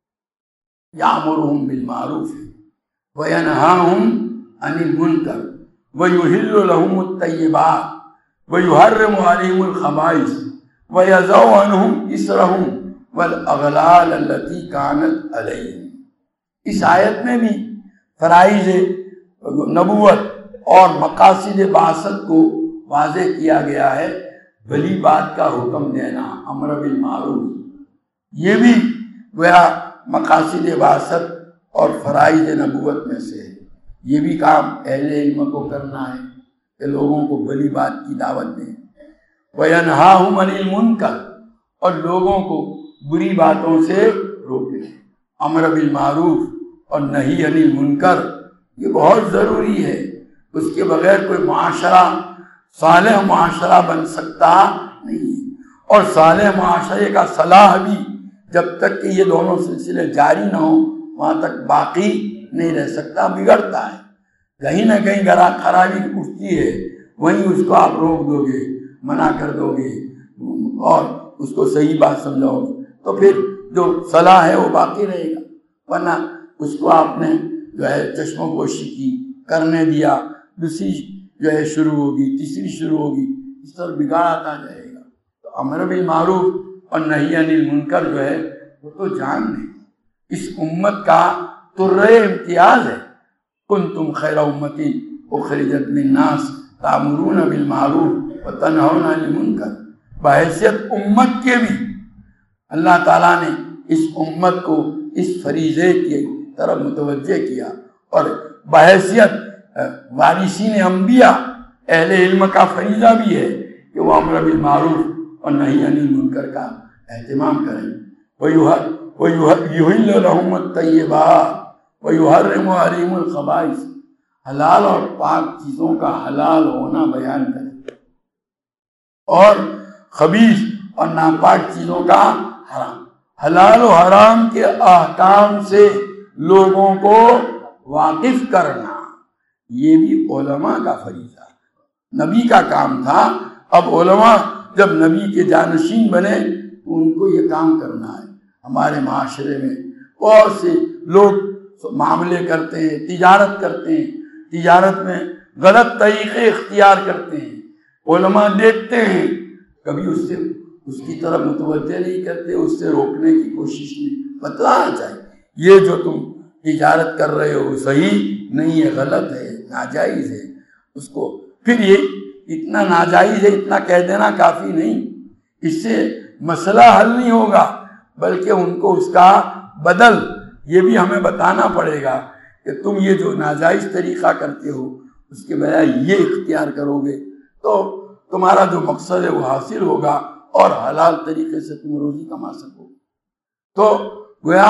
یامرہم بالمعروف وینہاہم عن المنکر ویحل لہم الطیبات ویحرم علیہم الخبائث ویضع عنہم اصرہم والاغلال التي کانت علیہم۔ اس آیت میں بھی فرائض نبوت اور مقاصد بعثت کو واضح کیا گیا ہے۔ بھلی بات کا حکم دینا، امر بالمعروف، یہ بھی گویا مقاصد بعثت اور فرائض نبوت میں سے ہے۔ یہ بھی کام اہل علم کو کرنا ہے کہ لوگوں کو بھلی بات کی دعوت دیں۔ وَيَنْهَاهُمْ عَنِ الْمُنْكَرِ، اور لوگوں کو بری باتوں سے روکیں۔ امر بالمعروف اور نہی عن المنکر یہ بہت ضروری ہے، اس کے بغیر کوئی معاشرہ صالح معاشرہ بن سکتا نہیں، اور صالح معاشرے کا صلاح بھی جب تک کہ یہ دونوں سلسلے جاری نہ ہوں وہاں تک باقی نہیں رہ سکتا، بگڑتا ہے۔ کہیں نہ کہیں گرا خرابی اٹھتی ہے، وہیں اس کو آپ روک دو گے، منع کر دو گے اور اس کو صحیح بات سمجھاؤ گے تو پھر جو صلاح ہے وہ باقی رہے گا، ورنہ اس کو آپ نے جو ہے چشم پوشی کی، کرنے دیا، دوسری جو ہے شروع ہوگی، تیسری شروع ہوگی، اس طرح بگاڑتا جائے گا۔ تو امر بالمعروف اور نہی عن المنکر جو ہے وہ تو جان ہے، اس امت کا ترے امتیاز ہے۔ کنتم خیر امت اخرجت للناس تأمرون بالمعروف وتنہون عن المنکر، بحیثیت امت کے بھی اللہ تعالیٰ نے اس امت کو اس فریضے کی طرف متوجہ کیا، اور بحیثیت وارثین انبیاء اہل علم کا فریضہ بھی ہے کہ وہ امر بالمعروف اور نہی عن المنکر کا اہتمام کریں۔ وَيُحِلُّ لَهُمُ الطَّيِّبَاتِ وَيُحَرِّمُ عَلَيْهِمُ الْخَبَائِثَ، حلال اور پاک چیزوں کا حلال ہونا بیان کریں، اور خبیث اور ناپاک چیزوں کا حرام۔ حلال و حرام کے احکام سے لوگوں کو واقف کرنا یہ بھی علماء کا فریضہ ہے، نبی کا کام تھا۔ اب علماء جب نبی کے جانشین بنے تو ان کو یہ کام کرنا ہے۔ ہمارے معاشرے میں بہت سے لوگ معاملے کرتے ہیں، تجارت کرتے ہیں، تجارت میں غلط طریقے اختیار کرتے ہیں، علماء دیکھتے ہیں، کبھی اس سے اس کی طرف متوجہ نہیں کرتے، اس سے روکنے کی کوشش نہیں، بتلانا چاہیے یہ جو تم تجارت کر رہے ہو صحیح نہیں ہے، غلط ہے، ناجائز ہے۔ اس کو پھر یہ اتنا ناجائز ہے اتنا کہہ دینا کافی نہیں، اس سے مسئلہ حل نہیں ہوگا، بلکہ ان کو اس کا بدل یہ بھی ہمیں بتانا پڑے گا کہ تم یہ جو ناجائز طریقہ کرتے ہو اس کے بجائے یہ اختیار کرو گے تو تمہارا جو مقصد ہے وہ حاصل ہوگا اور حلال طریقے سے تم روزی کما سکو۔ تو گویا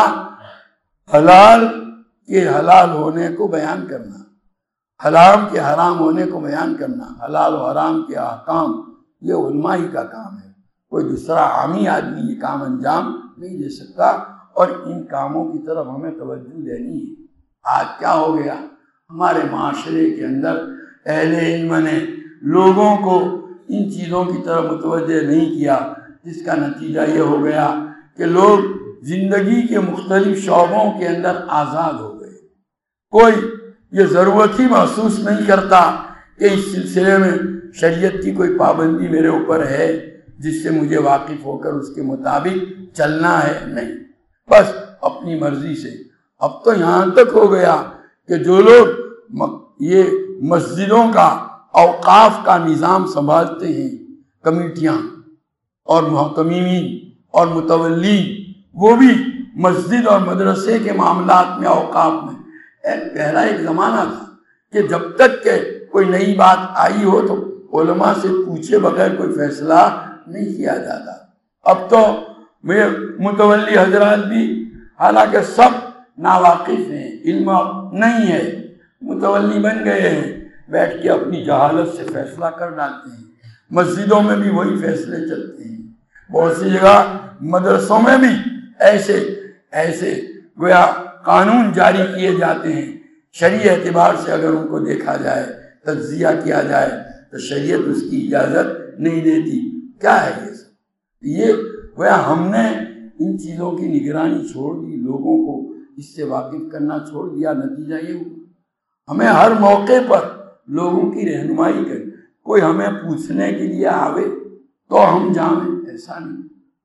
حلال کے حلال ہونے کو بیان کرنا، حرام کے حرام ہونے کو بیان کرنا، حلال و حرام کے احکام، یہ علماء ہی کا کام ہے، کوئی دوسرا عامی آدمی یہ کام انجام نہیں دے سکتا، اور ان کاموں کی طرف ہمیں توجہ دینی ہے۔ آج کیا ہو گیا، ہمارے معاشرے کے اندر اہل علم نے لوگوں کو ان چیزوں کی طرف متوجہ نہیں کیا، جس کا نتیجہ یہ ہو گیا کہ لوگ زندگی کے مختلف شعبوں کے اندر آزاد ہو گئے۔ کوئی یہ ضرورت ہی محسوس نہیں کرتا کہ اس سلسلے میں شریعت کی کوئی پابندی میرے اوپر ہے جس سے مجھے واقف ہو کر اس کے مطابق چلنا ہے، نہیں، بس اپنی مرضی سے۔ اب تو یہاں تک ہو گیا کہ جو لوگ یہ مسجدوں کا اوقاف کا نظام سنبھالتے ہیں، کمیٹیاں اور محتمین اور متولی، وہ بھی مسجد اور مدرسے کے معاملات میں اوقاف میں ایک پہلا ایک زمانہ تھا کہ جب تک کہ کوئی نئی بات آئی ہو تو علماء سے پوچھے بغیر کوئی فیصلہ نہیں کیا جاتا۔ اب تو متولی حضرات بھی حالانکہ سب ناواقف ہیں، علم نہیں ہے، متولی بن گئے ہیں، بیٹھ کے اپنی جہالت سے فیصلہ کر ڈالتے ہیں۔ مسجدوں میں بھی وہی فیصلے چلتے ہیں، بہت سی جگہ مدرسوں میں بھی ایسے ایسے گویا قانون جاری کیے جاتے ہیں، شرعی اعتبار سے اگر ان کو دیکھا جائے، تجزیہ کیا جائے تو شریعت اس کی اجازت نہیں دیتی۔ کیا ہے یہ سب؟ یہ گویا ہم نے ان چیزوں کی نگرانی چھوڑ دی، لوگوں کو اس سے واقف کرنا چھوڑ دیا، نتیجہ یہ ہوا ہمیں ہر موقع پر لوگوں کی رہنمائی کرے، کوئی ہمیں پوچھنے کے لیے آوے تو ہم جائیں، ایسا نہیں۔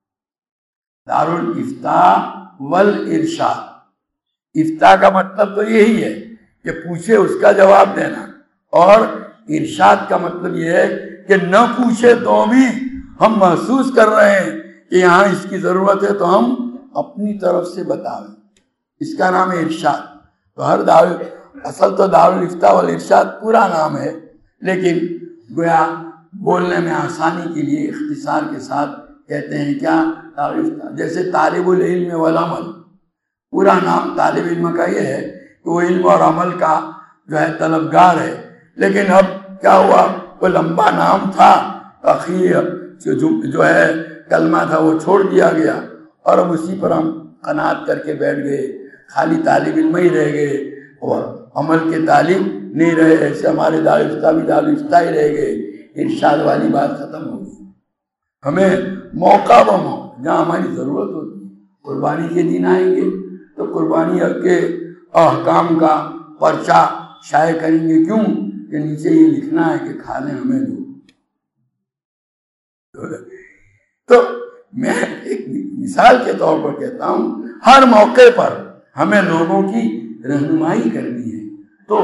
دارالافتاء والارشاد، افتاء کا مطلب تو یہی ہے کہ پوچھے اس کا جواب دینا، اور ارشاد کا مطلب یہ ہے کہ نہ پوچھے تو بھی ہم محسوس کر رہے ہیں کہ یہاں اس کی ضرورت ہے تو ہم اپنی طرف سے بتاویں، اس کا نام ہے ارشاد۔ تو ہر دار اصل تو دارالافتاء والارشاد پورا نام ہے، لیکن گویا بولنے میں آسانی کے لیے اختصار کے ساتھ کہتے ہیں کیا دارالافتاء۔ جیسے طالب العلم والعمل، پورا نام طالب علم کا یہ ہے کہ وہ علم اور عمل کا جو ہے طلبگار ہے، لیکن اب کیا ہوا، وہ لمبا نام تھا، اخیر جو ہے کلمہ تھا وہ چھوڑ دیا گیا، اور اب اسی پر ہم قناعت کر کے بیٹھ گئے، خالی طالب علم ہی رہ گئے اور عمل کے طالب نہیں رہے، ایسے ہمارے دارالافتاء بھی دارالافتاء ہی رہ گئے، ارشاد والی بات ختم ہو گئی۔ ہمیں موقع بہ موقع جہاں ہماری ضرورت ہوتی ہے، قربانی کے دن آئیں گے تو قربانی کے احکام کا پرچہ شائع کریں گے، کیوں کہ نیچے یہ لکھنا ہے کہ کھا لیں ہمیں دو۔ تو میں ایک مثال کے طور پر کہتا ہوں، ہر موقع پر ہمیں لوگوں کی رہنمائی کرنی ہے۔ تو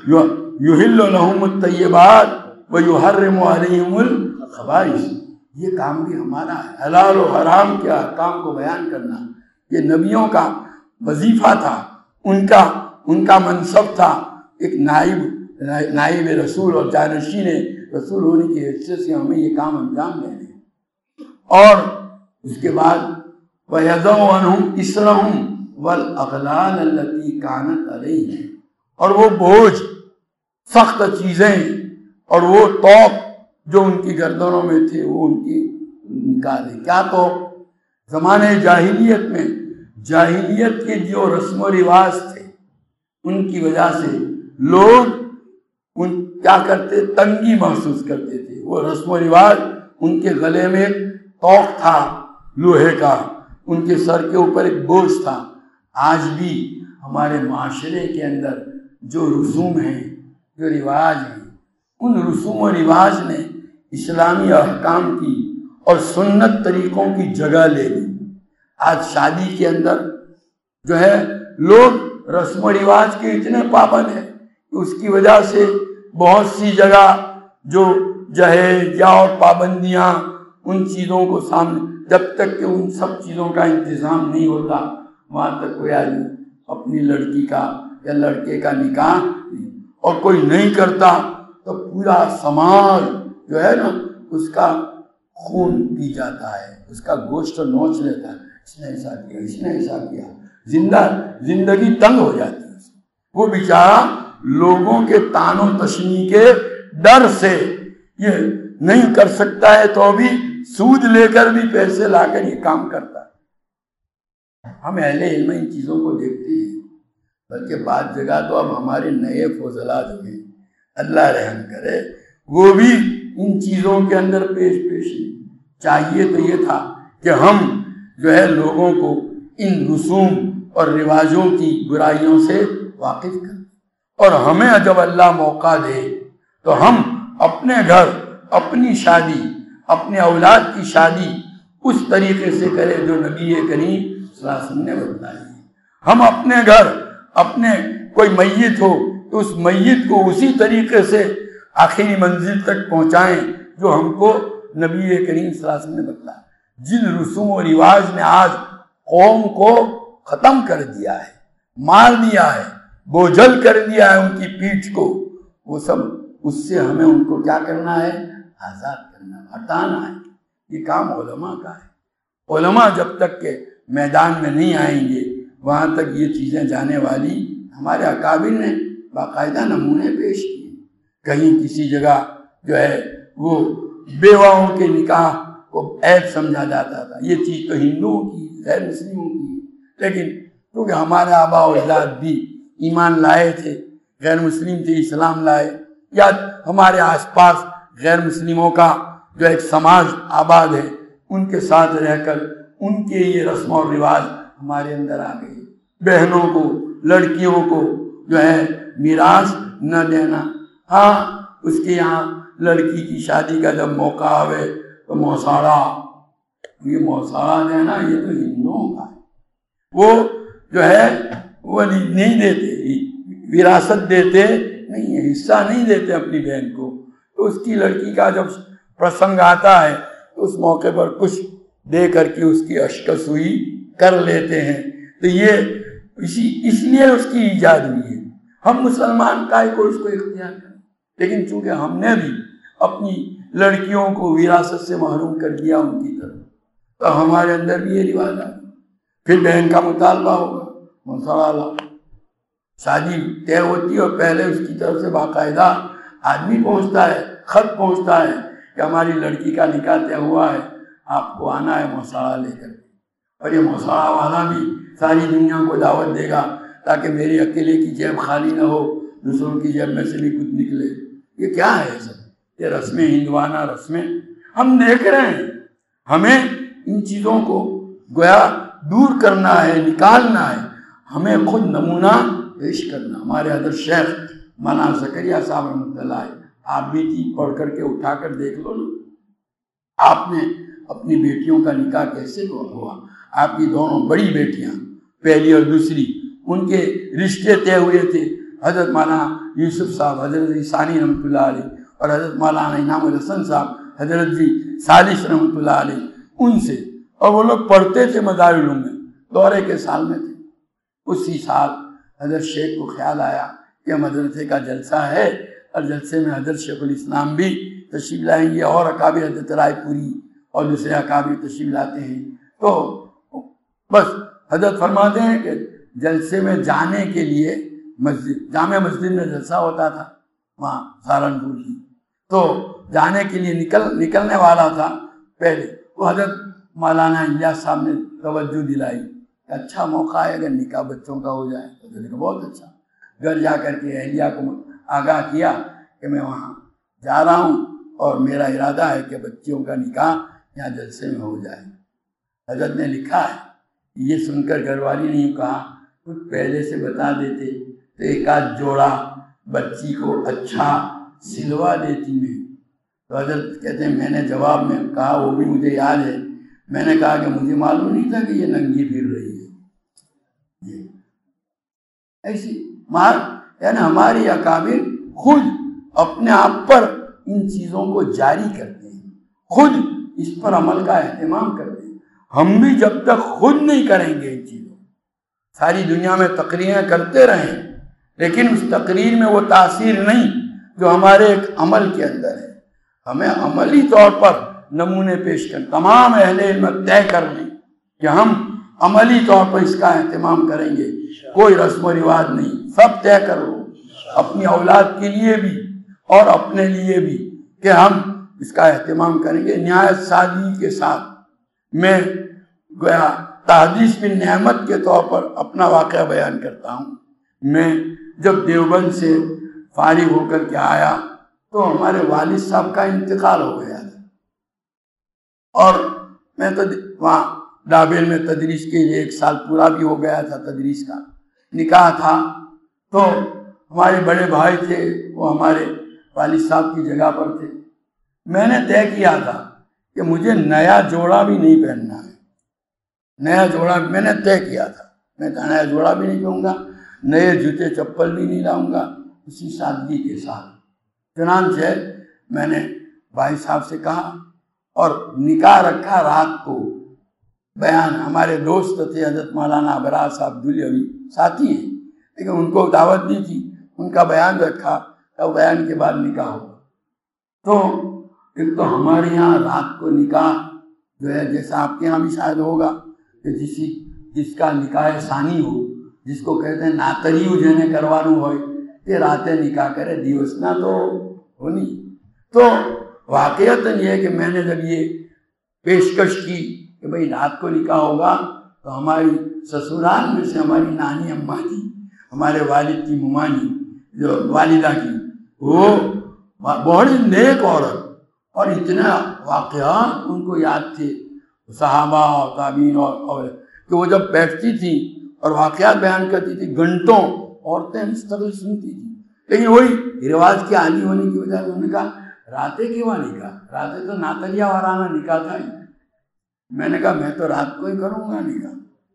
یحل لہم الطیبات ویحرم علیہم الخبائث، یہ کام بھی ہمارا ہے، حلال و حرام کے احکام کو بیان کرنا یہ نبیوں کا وظیفہ تھا، ان کا ان کا منصب تھا، ایک نائب نائب رسول اور جانشین رسول ہونے کی حیثیت سے ہمیں یہ کام انجام دینے ہیں۔ اور اس کے بعد وَيَضَعُ عَنْهُمْ إِصْرَهُمْ وَالْأَغْلَالَ الَّتِي كَانَتْ عَلَيْهِمْ، اور وہ بوجھ، سخت چیزیں اور وہ طوق جو ان کی گردنوں میں تھے وہ ان کی نکالے۔ کیا طوق؟ زمانے جاہلیت میں جاہلیت کے جو رسم و رواج تھے ان کی وجہ سے لوگ ان کیا کرتے، تنگی محسوس کرتے تھے، وہ رسم و رواج ان کے گلے میں ایک طوق تھا لوہے کا، ان کے سر کے اوپر ایک بوجھ تھا۔ آج بھی ہمارے معاشرے کے اندر جو رسوم ہیں، جو رواج ہیں، ان رسوم و رواج نے اسلامی احکام کی اور سنت طریقوں کی جگہ لے لی۔ آج شادی کے اندر جو ہے لوگ رسم و رواج کے اتنے پابند ہیں کہ اس کی وجہ سے بہت سی جگہ جو جہیز یا اور پابندیاں ان چیزوں کو سامنے، جب تک کہ ان سب چیزوں کا انتظام نہیں ہوتا وہاں تک کوئی آدمی اپنی لڑکی کا یا لڑکے کا نکاح نہیں، اور کوئی نہیں کرتا تو پورا سماج جو ہے نا اس کا خون پی جاتا ہے، اس کا گوشت نوچ لیتا ہے، اس نے ایسا کیا، اس نے ایسا کیا، زندہ زندگی تنگ ہو جاتی ہے۔ وہ بیچارہ لوگوں کے طعن و تشنیع کے ڈر سے یہ نہیں کر سکتا ہے تو بھی سود لے کر بھی پیسے لا کر یہ کام کرتا ہے۔ ہم اہل علم ان چیزوں کو دیکھتے ہیں، بلکہ بعض جگہ تو اب ہمارے نئے فضلاء جو ہیں اللہ رحم کرے وہ بھی ان چیزوں کے اندر پیش پیش ہیں۔ چاہیے تو یہ تھا کہ ہم جو ہے لوگوں کو ان رسوم اور رواجوں کی برائیوں سے واقف کریں، اور ہمیں جب اللہ موقع دے تو ہم اپنے گھر، اپنی شادی، اپنے اولاد کی شادی اس طریقے سے کریں جو نبی کریم صلی اللہ علیہ وسلم نے بتائی۔ ہم اپنے گھر، اپنے کوئی میت ہو تو اس میت کو اسی طریقے سے آخری منزل تک پہنچائیں جو ہم کو نبی کریم صلی اللہ علیہ وسلم نے بتایا۔ جن رسوم و رواج نے آج قوم کو ختم کر دیا ہے، مار دیا ہے، بوجھل کر دیا ہے ان کی پیٹھ کو، وہ سب اس سے ہمیں ان کو کیا کرنا ہے، آزاد کرنا، ہٹانا ہے۔ یہ کام علماء کا ہے۔ علماء جب تک کہ میدان میں نہیں آئیں گے وہاں تک یہ چیزیں جانے والی۔ ہمارے اکابر نے باقاعدہ نمونے پیش کیے، کہیں کسی جگہ جو ہے وہ بیواؤں کے نکاح کو عیب سمجھا جاتا تھا، یہ چیز تو ہندوؤں کی، غیر مسلموں کی، لیکن کیونکہ ہمارے آباء و اجداد بھی ایمان لائے تھے، غیر مسلم تھے، اسلام لائے، یا ہمارے آس پاس غیر مسلموں کا جو ایک سماج آباد ہے، ان کے ساتھ رہ کر ان کے یہ رسم و رواج ہمارے اندر آ گئے. بہنوں کو، لڑکیوں کو جو ہے میراث نہ دینا. ہاں اس کے یہاں لڑکی کی شادی کا جب موقع آئے تو موساڑا، یہ موساڑا دینا یہ تو ہندوؤں کا ہے. وہ جو ہے وہ نہیں دیتے، وراثت دیتے نہیں ہے، حصہ نہیں دیتے اپنی بہن کو. تو اس کی لڑکی کا جب پرسنگ آتا ہے تو اس موقع پر کچھ دے کر کے اس کی اشکسوئی کر لیتے ہیں. تو یہ اسی اس لیے اس کی ایجاد ہوئی ہے. ہم مسلمان کائے کو اس کو اختیار کریں، لیکن چونکہ ہم نے بھی اپنی لڑکیوں کو وراثت سے محروم کر دیا ان کی طرف، تو ہمارے اندر بھی یہ رواج آ گیا. پھر بہن کا مطالبہ ہوگا، مسالہ شادی طے ہوتی ہے اور پہلے اس کی طرف سے باقاعدہ آدمی پہنچتا ہے، خط پہنچتا ہے کہ ہماری لڑکی کا نکاح طے ہوا ہے، آپ کو آنا ہے موساڑا لے کر. اور یہ موساڑا والا بھی ساری دنیا کو دعوت دے گا تاکہ میری اکیلے کی جیب خالی نہ ہو، دوسروں کی جیب میں سے بھی کچھ نکلے. یہ کیا ہے سب؟ یہ رسمیں، ہندوانہ رسمیں ہم دیکھ رہے ہیں. ہمیں ان چیزوں کو گویا دور کرنا ہے، نکالنا ہے. ہمیں خود نمونہ پیش کرنا. ہمارے حضرت شیخ مولانا زکریا صاحب رحمۃ اللہ علیہ، آپ بھی تھی، پڑھ کر کے اٹھا کر دیکھ لو نا. آپ نے اپنی بیٹیوں کا نکاح کیسے ہوا؟ آپ کی دونوں بڑی بیٹیاں، پہلی اور دوسری، ان کے رشتے طے ہوئے تھے. حضرت مولانا یوسف صاحب، حضرت ثانی رحمۃ اللہ علیہ، اور حضرت مولانا انعام الحسن صاحب، حضرت جی ثالث رحمۃ اللہ علیہ، ان سے. اور وہ لوگ پڑھتے تھے مدارالعلوم میں، دورے کے سال میں تھے. اسی سال حضرت شیخ کو خیال آیا کہ مدرسے کا جلسہ ہے اور جلسے میں حضرت شیخ الاسلام بھی تشریف لائیں گے، اور اکابر حضرت رائے پوری اور دوسرے اکابر تشریف لاتے ہیں. تو بس حضرت فرماتے ہیں کہ جلسے میں جانے کے لیے مسجد، جامع مسجد میں جلسہ ہوتا تھا وہاں سہارنپور کی، تو جانے کے لیے نکل نکلنے والا تھا. پہلے وہ حضرت مولانا الیاس صاحب نے توجہ دلائی کہ اچھا موقع ہے اگر نکاح بچوں کا ہو جائے. تو نے کہا بہت اچھا. گھر جا کر کے اہلیہ کو آگاہ کیا کہ میں وہاں جا رہا ہوں اور میرا ارادہ ہے کہ بچیوں کا نکاح یہاں جلسے میں ہو جائے. حضرت نے لکھا ہے، یہ سن کر گھر والی نے کہا کچھ پہلے سے بتا دیتے تو ایک آدھ جوڑا بچی کو اچھا سلوا دیتی میں. تو حضرت کہتے ہیں میں نے جواب میں کہا، وہ بھی مجھے یاد ہے، میں نے کہا کہ مجھے معلوم نہیں تھا کہ یہ ننگی پھر رہی ہے. یہ ایسی مار یعنی ہماری اکابر خود اپنے آپ پر ان چیزوں کو جاری کرتے ہیں، خود اس پر عمل کا اہتمام کرتے ہیں. ہم بھی جب تک خود نہیں کریں گے ان چیزوں، ساری دنیا میں تقریریں کرتے رہیں لیکن اس تقریر میں وہ تاثیر نہیں جو ہمارے ایک عمل کے اندر ہے. ہمیں عملی طور پر نمونے پیش کر، تمام اہل علم طے کر لیں کہ ہم عملی طور پر اس کا اہتمام کریں گے. کوئی رسم و رواج نہیں، سب طے کر لو اپنی اولاد کے لیے بھی اور اپنے لیے بھی کہ ہم اس کا اہتمام کریں گے نہایت سادگی کے ساتھ. میں گویا تحدیث بن نعمت کے طور پر اپنا واقعہ بیان کرتا ہوں. میں جب دیوبند سے فارغ ہو کر کے آیا تو ہمارے والد صاحب کا انتقال ہو گیا تھا، اور میں تو وہاں ڈابیل میں تدریس کے لیے ایک سال پورا بھی ہو گیا تھا، تدریس کا نکاح تھا. تو ہمارے بڑے بھائی تھے، وہ ہمارے والد صاحب کی جگہ پر تھے. میں نے طے کیا تھا کہ مجھے نیا جوڑا بھی نہیں پہننا ہے. نیا جوڑا میں نے طے کیا تھا، میں نیا جوڑا بھی نہیں پہنوں گا، نئے جوتے چپل بھی نہیں لاؤں گا، اسی سادگی کے ساتھ. چنانچہ میں نے بھائی صاحب سے کہا اور نکاح رکھا. رات کو بیان، ہمارے دوست تھے حضرت مولانا ابرار صاحب دلیوی، ساتھی ہیں لیکن ان کو دعوت دی تھی، ان کا بیان رکھا، اور بیان کے بعد نکاح ہوا. تو ایک تو ہمارے یہاں رات کو نکاح جو ہے، جیسا آپ کے یہاں بھی شاید ہوگا کہ جسی جس کا نکاح ثانی ہو، جس کو کہتے ہیں ناتریو جنے کروانو ہوئے، یہ راتیں نکاح کرے، دیوسنا تو ہونی. تو واقعات یہ ہے کہ میں نے جب یہ پیشکش کی کہ بھئی رات کو نکاح ہوگا، تو ہماری سسرال میں سے ہماری نانی اماں جی، ہمارے والد کی ممانی جو والدہ کی، وہ بہت نیک عورت، اور اتنا واقعات ان کو یاد تھے. صحابہ اور تابعین اور, اور کہ وہ جب بیٹھتی تھی اور واقعات بیان کرتی تھی گھنٹوں عورتیں مستقل سنتی تھی، لیکن وہی رواج کے عادی ہونے کی وجہ سے انہوں نے کہا راتیں کیوں نکاح، راتیں تو ناتریا وارانہ نکاح تھا ہی۔ میں نے کہا میں تو رات کو ہی کروں گا نکاح،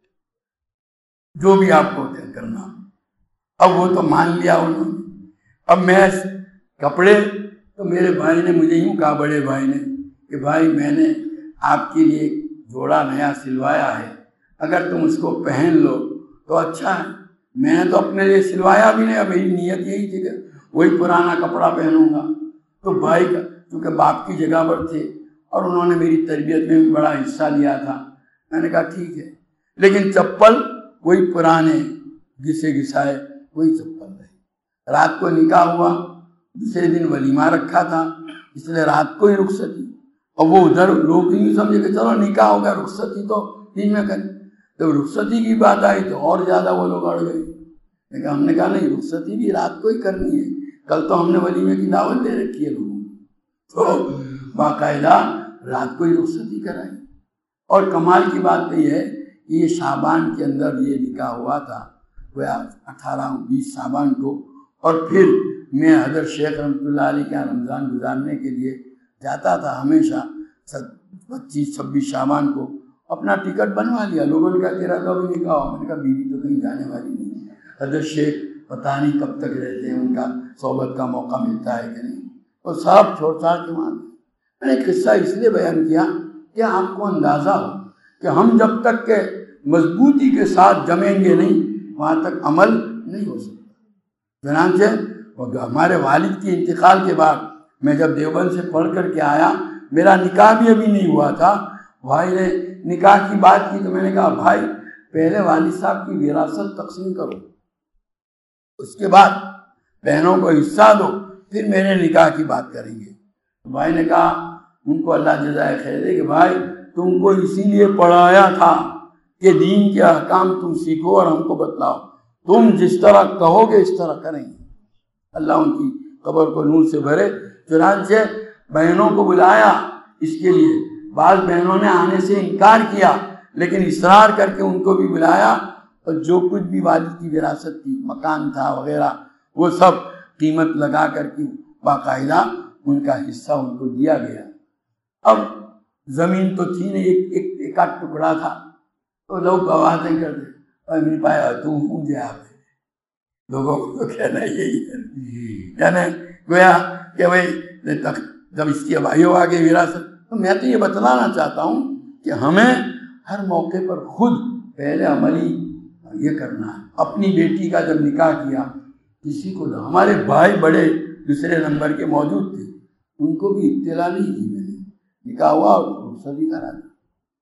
جو بھی آپ کو کرنا۔ اب وہ تو مان لیا انہوں نے۔ اب میں کپڑے تو میرے بھائی نے مجھے یوں کہا، بڑے بھائی نے، کہ بھائی میں نے آپ کے لیے جوڑا نیا سلوایا ہے، اگر تم اس کو پہن لو تو اچھا ہے۔ میں نے تو اپنے لیے سلوایا بھی نہیں، اب میری نیت یہی تھی کہ وہی پرانا کپڑا پہنوں گا۔ تو بھائی کا چونکہ باپ کی جگہ پر تھے اور انہوں نے میری تربیت میں بھی بڑا حصہ لیا تھا، میں نے کہا ٹھیک ہے، لیکن چپل وہی پرانے گھسے گھسائے وہی چپل رہے۔ رات کو نکاح ہوا، دوسرے دن ولیمہ رکھا تھا، اس لیے رات کو ہی رخصتی، اور وہ ادھر لوگ یوں سمجھے کہ چلو نکاح ہو گیا، رخصتی تو دن میں کریں۔ جب رخصتی کی بات آئی تو اور زیادہ وہ لوگ اڑ گئے، لیکن ہم نے کہا نہیں، رخصتی بھی رات کو ہی کرنی ہے، کل تو ہم نے ولیمے کی دعوت دے رکھی ہے لوگوں کو، تو باقاعدہ رات کو ہی رخصتی کرائی۔ اور کمال کی بات تو یہ ہے کہ یہ شعبان کے اندر یہ نکاح ہوا تھا، وہ اٹھارہ بیس شعبان کو، اور پھر میں حضرت شیخ رحمۃ اللہ علیہ کے رمضان گزارنے کے لیے جاتا تھا ہمیشہ پچیس چھبیس شعبان کو، اپنا ٹکٹ بنوا لیا۔ لوگوں نے کہا تیرا تو ابھی نکاح ہوا، میں نے کہا بیوی تو کہیں جانے والی نہیں، حضرت شیخ پتہ نہیں کب تک رہتے ہیں، ان کا صحبت کا موقع ملتا ہے کہ نہیں، اور سب چھوڑ چھاڑ کے وہاں۔ میں نے قصہ اس لیے بیان کیا کہ آپ کو اندازہ ہو کہ ہم جب تک کہ مضبوطی کے ساتھ جمیں گے نہیں، وہاں تک عمل نہیں ہو سکتا۔ چنانچہ ہمارے والد کے انتقال کے بعد میں جب دیوبند سے پڑھ کر کے آیا، میرا نکاح بھی ابھی نہیں ہوا تھا، بھائی نے نکاح کی بات کی تو میں نے کہا بھائی پہلے والد صاحب کی وراثت تقسیم کرو، اس کے بعد بہنوں کو حصہ دو، پھر میرے نکاح کی بات کریں گے۔ بھائی نے کہا ان کو اللہ جزائے خیر دے کہ بھائی تم کو اسی لیے پڑھایا تھا کہ دین کے احکام تم سیکھو اور ہم کو بتلاؤ، تم جس طرح کہو گے اس طرح کریں گے۔ اللہ ان کی قبر کو نور سے بھرے۔ چنانچہ بہنوں کو بلایا اس کے لیے، بعض بہنوں نے آنے سے انکار کیا، لیکن اصرار کر کے ان کو بھی بلایا، اور جو کچھ بھی والد کی وراثت تھی، مکان تھا وغیرہ، وہ سب قیمت لگا کر کے باقاعدہ ان کا حصہ ان کو دیا گیا۔ اب زمین تو تھی نہیں، ایک ایک ایک آدھ ٹکڑا تھا، تو لوگ باتیں کرتے اور مل پایا تو ہوں جے آپ لوگوں کو تو کہنا یہی ہے، یعنی گویا کہ بھائی جب اس کی بھائیوں آگے وراثت، تو میں تو یہ بتلانا چاہتا ہوں کہ ہمیں ہر موقع پر خود پہلے عملی یہ کرنا ہے۔ اپنی بیٹی کا جب نکاح کیا کسی کو، ہمارے بھائی بڑے دوسرے نمبر کے موجود تھے، ان کو بھی اطلاع نہیں دی، میں نے نکاح ہوا اور سبھی کرا دی،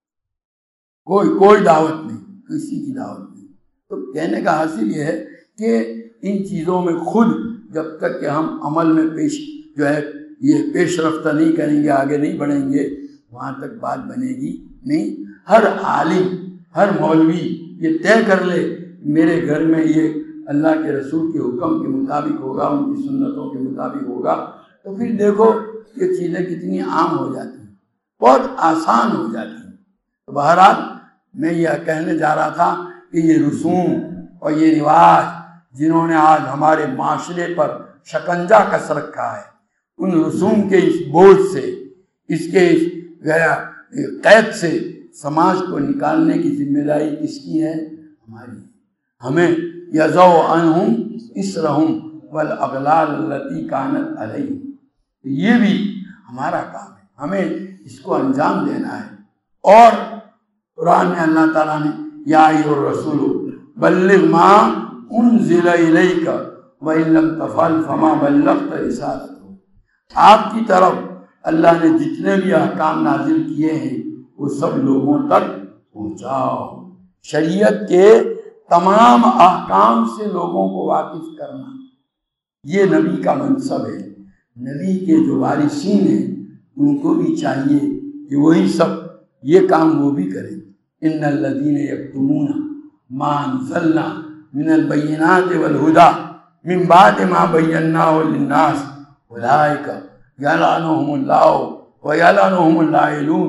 کوئی کوئی دعوت نہیں، کسی کی دعوت نہیں۔ تو کہنے کا حاصل یہ ہے کہ ان چیزوں میں خود جب تک کہ ہم عمل میں پیش جو ہے یہ پیش رفت نہیں کریں گے، آگے نہیں بڑھیں گے، وہاں تک بات بنے گی نہیں۔ ہر عالم، ہر مولوی یہ طے کر لے میرے گھر میں یہ اللہ کے رسول کے حکم کے مطابق ہوگا، ان کی سنتوں کے مطابق ہوگا، تو پھر دیکھو یہ چیزیں کتنی عام ہو جاتی ہیں، بہت آسان ہو جاتی ہیں۔ تو بہرحال میں یہ کہنے جا رہا تھا کہ یہ رسوم اور یہ رواج جنہوں نے آج ہمارے معاشرے پر شکنجہ کس رکھا ہے، ان رسوم کے اس بوجھ سے، اس کے گیا قید سے سماج کو نکالنے کی ذمہ داری کس کی ہے؟ ہماری۔ ہمیں یضع عنہم اسرہم والاغلال التی کانت علیہم، یہ بھی ہمارا کام ہے، ہمیں اس کو انجام دینا ہے۔ اور قرآن میں اللہ تعالیٰ نے یا ایھا الرسول بلغ ما انزل الیک وان لم تفعل فما بلغت رسالتہ، آپ کی طرف اللہ نے جتنے بھی احکام نازل کیے ہیں وہ سب لوگوں تک پہنچاؤ۔ شریعت کے تمام احکام سے لوگوں کو واقف کرنا یہ نبی کا منصب ہے۔ نبی کے جو وارثین ہیں ان کو بھی چاہیے کہ وہی سب یہ کام وہ بھی کریں۔ ان الذین یکتمون ما انزلنا من البینات والہدی من بعد ما بیناہ للناس اولئک یلعنہم اللہ ویلعنہم اللاعنون،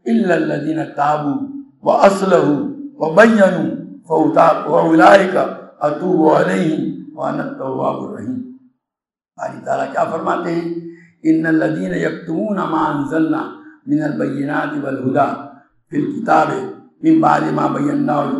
इल्ला अल्लज़ीना ताबू व अस्लहू व बय्यनू फउलाइका अतूबु अलैहिम व अना तव्वाबुर रहीम। बारी ताला क्या फरमाते हैं, इन्नल लज़ीना यक्तुमूना मा अंज़लना मिनल बय्यिनाति वल हुदा फिल किताबि मिन बादि मा बय्यनाहु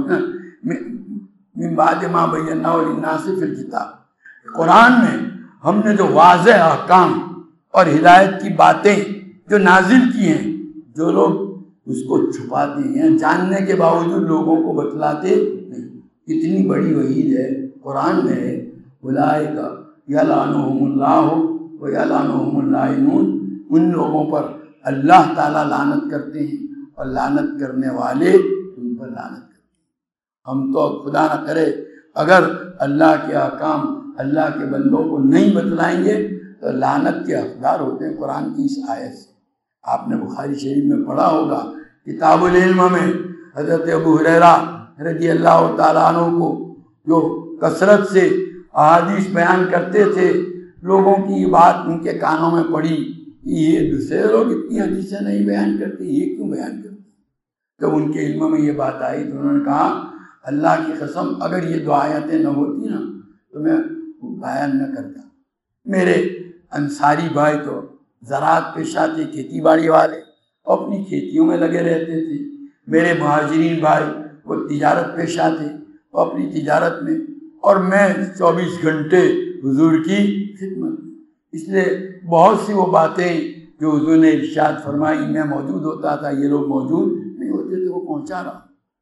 मिन बादि मा बय्यनाहु लिन्नासि फिल किताब। कुरान में हमने जो वाज़ेह अहकाम और हिदायत की बातें जो नाजिल की हैं, जो लोग उसको छुपाते हैं, जानने के बावजूद लोगों को बतलाते नहीं, इतनी बड़ी वहीद है कुरान में है, उलाइका यलअनुहुमुल्लाहु व यलअनुहुमुल लाइनून। उन लोगों पर अल्लाह ताला लानत करते हैं और लानत करने वाले उन पर लानत करते हैं। हम तो खुदा न करे अगर अल्लाह के अहकाम अल्लाह के बंदों को नहीं बतलाएंगे तो लानत के हकदार होते हैं। कुरान की इस आयत से आपने बुखारी शरीफ में पढ़ा होगा, किताबुल इल्म में हज़रत अबू हुरैरा रज़ी अल्लाह ताला अन्हु को जो कसरत से अहादीस बयान करते थे, लोगों की ये बात उनके कानों में पड़ी, ये दूसरे लोग इतनी हदीसें नहीं बयान करते, ये क्यों बयान करते। जब उनके इल्म में ये बात आई तो उन्होंने कहा, अल्लाह की कसम अगर ये दो आयतें न होती ना तो मैं बयान न करता। मेरे अंसारी भाई तो ज़राअत पेशा थे, खेती बाड़ी वाले, अपनी खेतियों में लगे रहते थे। मेरे मुहाजिरीन भाई वो तिजारत पेशा थे, वो अपनी तिजारत में, और मैं चौबीस घंटे हुजूर की खिदमत में। इसलिए बहुत सी वो बातें जो हुजूर ने इरशाद फरमाई, मैं मौजूद होता था, ये लोग मौजूद नहीं होते थे, वो पहुँचा रहा।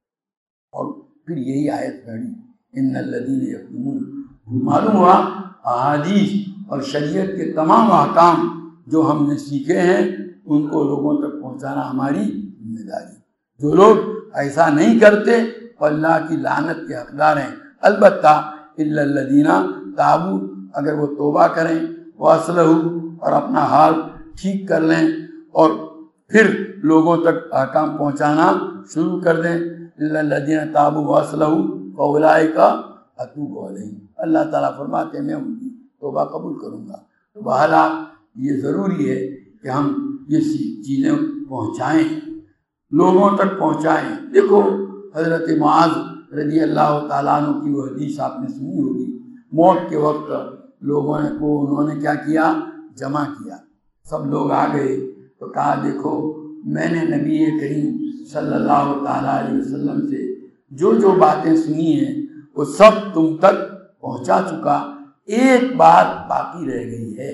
और फिर यही आयत पढ़ी, इन्नल लज़ीना यक्तुमून। मालूम हुआ अहादीस और शरीयत के तमाम अहकाम जो हमने सीखे हैं उनको लोगों तक पहुँचाना हमारी जिम्मेदारी। जो लोग ऐसा नहीं करते वो अल्लाह की लानत के हकदार हैं। अलबत्ता इल्ला लज़ीना ताबू, अगर वो तौबा करें, वो असलहू और अपना हाल ठीक कर लें और फिर लोगों तक अहकाम पहुँचाना शुरू कर दें, इल्ला लज़ीना ताबू व असलहू फउलाइका अतूबु अलैहिम। अल्लाह ताला फरमाते हैं मैं उनकी तौबा कबूल करूँगा। तो बहरहाल ये ज़रूरी है कि हम ये चीज़ें पहुँचाएँ, लोगों तक पहुँचाएँ। देखो हज़रत मुआज़ रज़ी अल्लाह ताला अन्हु की वो हदीस आपने सुनी होगी, मौत के वक्त लोगों ने को उन्होंने क्या किया, जमा किया। सब लोग आ गए तो कहा देखो मैंने नबी करीम सल्लल्लाहु ताला अलैहि वसल्लम से जो जो बातें सुनी हैं वो सब तुम तक पहुंचा चुका, एक बात बाकी रह गई है।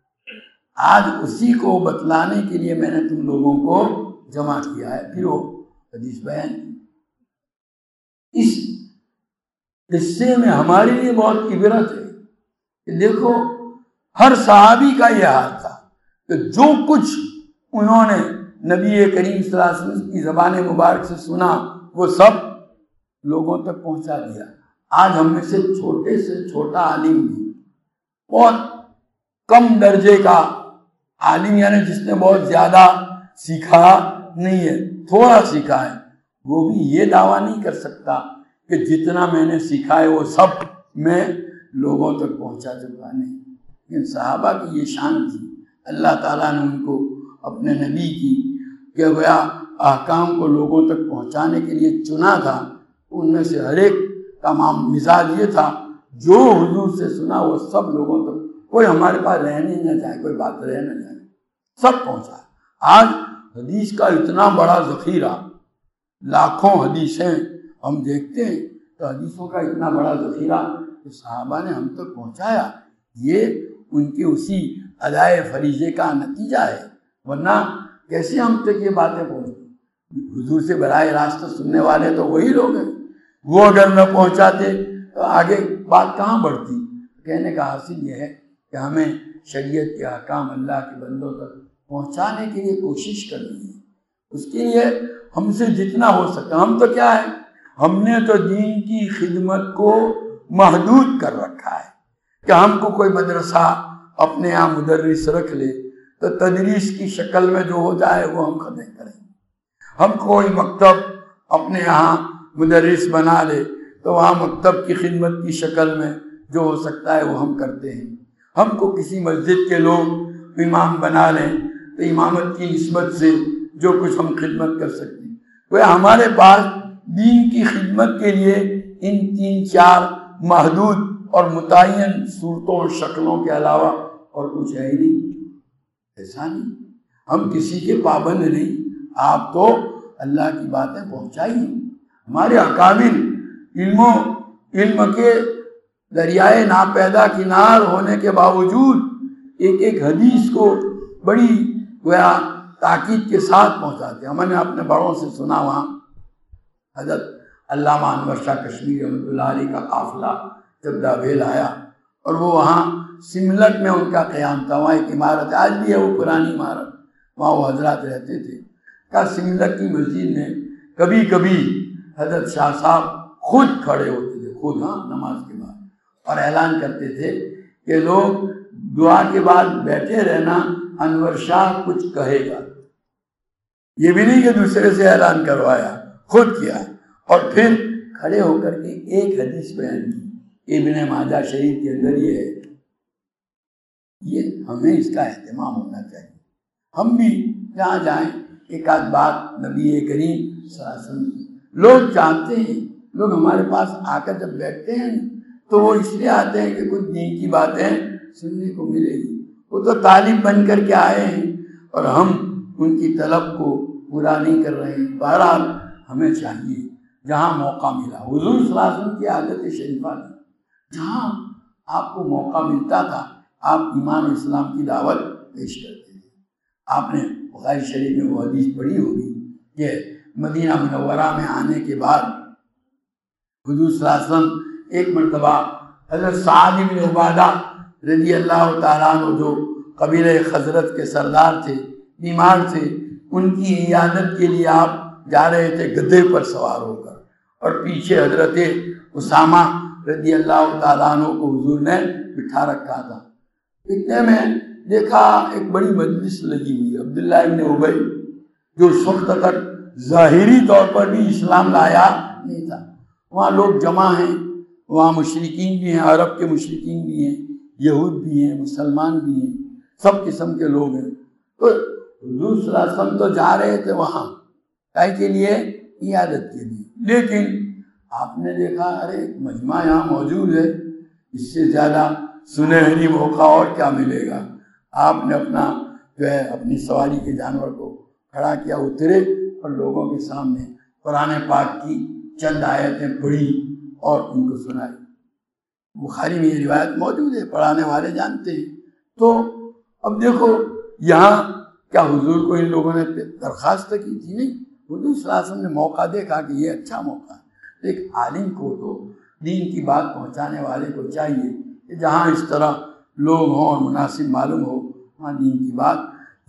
आज उसी को बतलाने के लिए मैंने तुम लोगों को जमा किया है। फिर वो हदीस बयान की। इस हिस्से में हमारे लिए बहुत इबरत है कि देखो हर सहाबी का यह हाल था कि जो कुछ उन्होंने नबी करीम सल्लल्लाहु अलैहि वसल्लम की ज़बान मुबारक से सुना वो सब लोगों तक पहुंचा दिया। आज हम में से छोटे से छोटा आलिम भी, बहुत कम दर्जे का आलिम, यानी जिसने बहुत ज़्यादा सीखा नहीं है, थोड़ा सीखा है, वो भी ये दावा नहीं कर सकता कि जितना मैंने सीखा है वो सब मैं लोगों तक पहुंचा चुका। नहीं, लेकिन सहाबा की ये शान थी, अल्लाह ताला ने उनको अपने नबी की के गया अहकाम को लोगों तक पहुंचाने के लिए चुना था। उनमें से हर एक का माम मिजाज ये था जो हुजूर से सुना वो सब लोगों तक, कोई हमारे पास रहने न जाए, कोई बात रह न जाए, सब पहुंचा। आज हदीस का इतना बड़ा ज़ख़ीरा, लाखों हदीसें हम देखते हैं तो हदीसों का इतना बड़ा ज़ख़ीरा तो सहाबा ने हम तक पहुंचाया, ये उनके उसी अदाए फरीज़े का नतीजा है। वरना कैसे हम तक ये बातें पहुँचती। हुजूर से बराह रास्त सुनने वाले तो वही लोग हैं, वो अगर न पहुँचाते तो आगे बात कहाँ बढ़ती। कहने का हासिल ये है कि हमें शरीयत के अहकाम अल्लाह के बंदों तक पहुँचाने के लिए कोशिश करनी है। उसके लिए हमसे जितना हो सकता, हम तो क्या है, हमने तो दीन की खिदमत को महदूद कर रखा है कि हमको कोई मदरसा अपने यहाँ मुदर्रिस रख ले तो तदरीस की शक्ल में जो हो जाए वो हम खड़े करेंगे। हम कोई मकतब अपने यहाँ मुदर्रिस बना ले तो वहाँ मकतब की खिदमत की शक्ल में जो हो सकता है वो हम करते हैं। हमको किसी मस्जिद के लोग इमाम बना लें तो इमामत की निस्बत से جو کچھ ہم خدمت کر سکتے ہیں. وہ ہمارے پاس دین کی خدمت کے لیے ان تین چار محدود اور متعین صورتوں اور شکلوں کے علاوہ اور کچھ ہے ہی نہیں. ایسا نہیں، ہم کسی کے پابند نہیں. آپ تو اللہ کی باتیں پہنچائیے. ہمارے اکابر علم و علم کے دریائے ناپیدا کنار ہونے کے باوجود ایک ایک حدیث کو بڑی گویا تاکید کے ساتھ پہنچاتے ہیں. ہم نے اپنے بڑوں سے سنا، وہاں حضرت علامہ انور شاہ کشمیری رحمۃ اللہ علیہ کا قافلہ جب دابیل آیا اور وہ وہاں سملٹ میں ان کا قیام تھا. وہاں ایک عمارت آج بھی ہے، وہ پرانی عمارت، وہاں وہ حضرات رہتے تھے. کہا سملٹ کی مسجد میں کبھی کبھی حضرت شاہ صاحب خود کھڑے ہوتے تھے، خود، ہاں، نماز کے بعد، اور اعلان کرتے تھے کہ لوگ دعا کے بعد بیٹھے رہنا، انور شاہ کچھ کہے گا. یہ بھی نہیں کہ دوسرے سے اعلان کروایا، خود کیا. اور پھر کھڑے ہو کر کے ایک حدیث بیان کی، ابن ماجہ شریف کے اندر یہ ہے. یہ ہمیں اس کا اہتمام ہونا چاہیے. ہم بھی جہاں جائیں ایک آدھ بات نبی کریم صلی اللہ علیہ وسلم کی. لوگ چاہتے ہیں، لوگ ہمارے پاس آ کر جب بیٹھتے ہیں تو وہ اس لیے آتے ہیں کہ کچھ دین کی باتیں سننے کو ملے گی. وہ تو طالب بن کر کے آئے ہیں اور ہم ان کی طلب کو پورا نہیں کر رہے ہیں. بہرحال ہمیں چاہیے جہاں موقع ملا، حضور صلی اللہ علیہ وسلم کی عادت شریفہ تھی، جہاں آپ کو موقع ملتا تھا آپ ایمان و اسلام کی دعوت پیش کرتے تھے. آپ نے بخاری شریف میں وہ حدیث پڑھی ہوگی کہ مدینہ منورہ میں آنے کے بعد حضور صلی اللہ علیہ وسلم ایک مرتبہ حضرت سعد بن عبادہ رضی اللہ تعالیٰ عنہ جو قبیلہ خزرج کے سردار تھے، بیمار تھے، ان کی عیادت کے لیے آپ جا رہے تھے گدھے پر سوار ہو کر، اور پیچھے حضرت اسامہ رضی اللہ تعالیٰ عنہ کو حضور نے بٹھا رکھا تھا. اتنے میں دیکھا ایک بڑی مجلس لگی ہوئی. عبداللہ ابن ابی جو اس وقت تک ظاہری طور پر بھی اسلام لایا نہیں تھا، وہاں لوگ جمع ہیں، وہاں مشرکین بھی ہیں، عرب کے مشرکین بھی ہیں، یہود بھی ہیں، مسلمان بھی ہیں، سب قسم کے لوگ ہیں. تو حضور صلی اللہ علیہ وسلم تو جا رہے تھے وہاں کائے کے لیے؟ عیادت کے لیے. لیکن آپ نے دیکھا ارے ایک مجمع یہاں موجود ہے، اس سے زیادہ سنہری موقع اور کیا ملے گا. آپ نے اپنا جو ہے اپنی سواری کے جانور کو کھڑا کیا، اترے اور لوگوں کے سامنے قرآن پاک کی چند آیتیں پڑھی اور ان کو سنائی. بخاری میں یہ روایت موجود ہے، پڑھانے والے جانتے ہیں. تو اب دیکھو یہاں کیا حضور کو ان لوگوں نے درخواست کی تھی؟ نہیں. حضور صلی اللہ علیہ وسلم نے موقع دیکھا کہ یہ اچھا موقع ہے. ایک عالم کو تو دین کی بات پہنچانے والے کو چاہیے کہ جہاں اس طرح لوگ ہوں اور مناسب معلوم ہو وہاں دین کی بات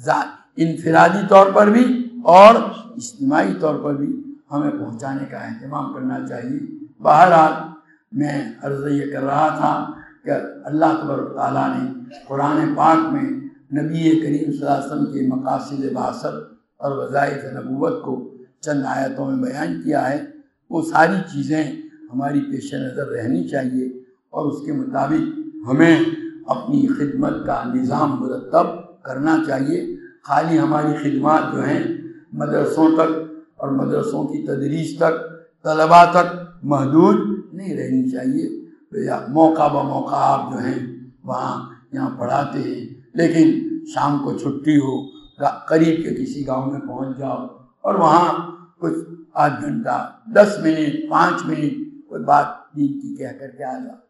انفرادی طور پر بھی اور اجتماعی طور پر بھی ہمیں پہنچانے کا اہتمام کرنا چاہیے. بہرحال میں عرض یہ کر رہا تھا کہ اللہ تبارک تعالیٰ نے قرآن پاک میں نبی کریم صلی اللہ علیہ وسلم کے مقاصد بعثت اور وظائف نبوت کو چند آیتوں میں بیان کیا ہے. وہ ساری چیزیں ہماری پیش نظر رہنی چاہیے اور اس کے مطابق ہمیں اپنی خدمت کا نظام مرتب کرنا چاہیے. خالی ہماری خدمات جو ہیں مدرسوں تک اور مدرسوں کی تدریس تک، طلباء تک محدود نہیں رہنی چاہیے. موقع بہ موقع آپ جو ہیں وہاں یہاں پڑھاتے ہیں، لیکن شام کو چھٹی ہو، قریب کے کسی گاؤں میں پہنچ جاؤ اور وہاں کچھ آدھ گھنٹہ، دس منٹ، پانچ منٹ کوئی بات دین کی کہہ کر کے آ جاؤ.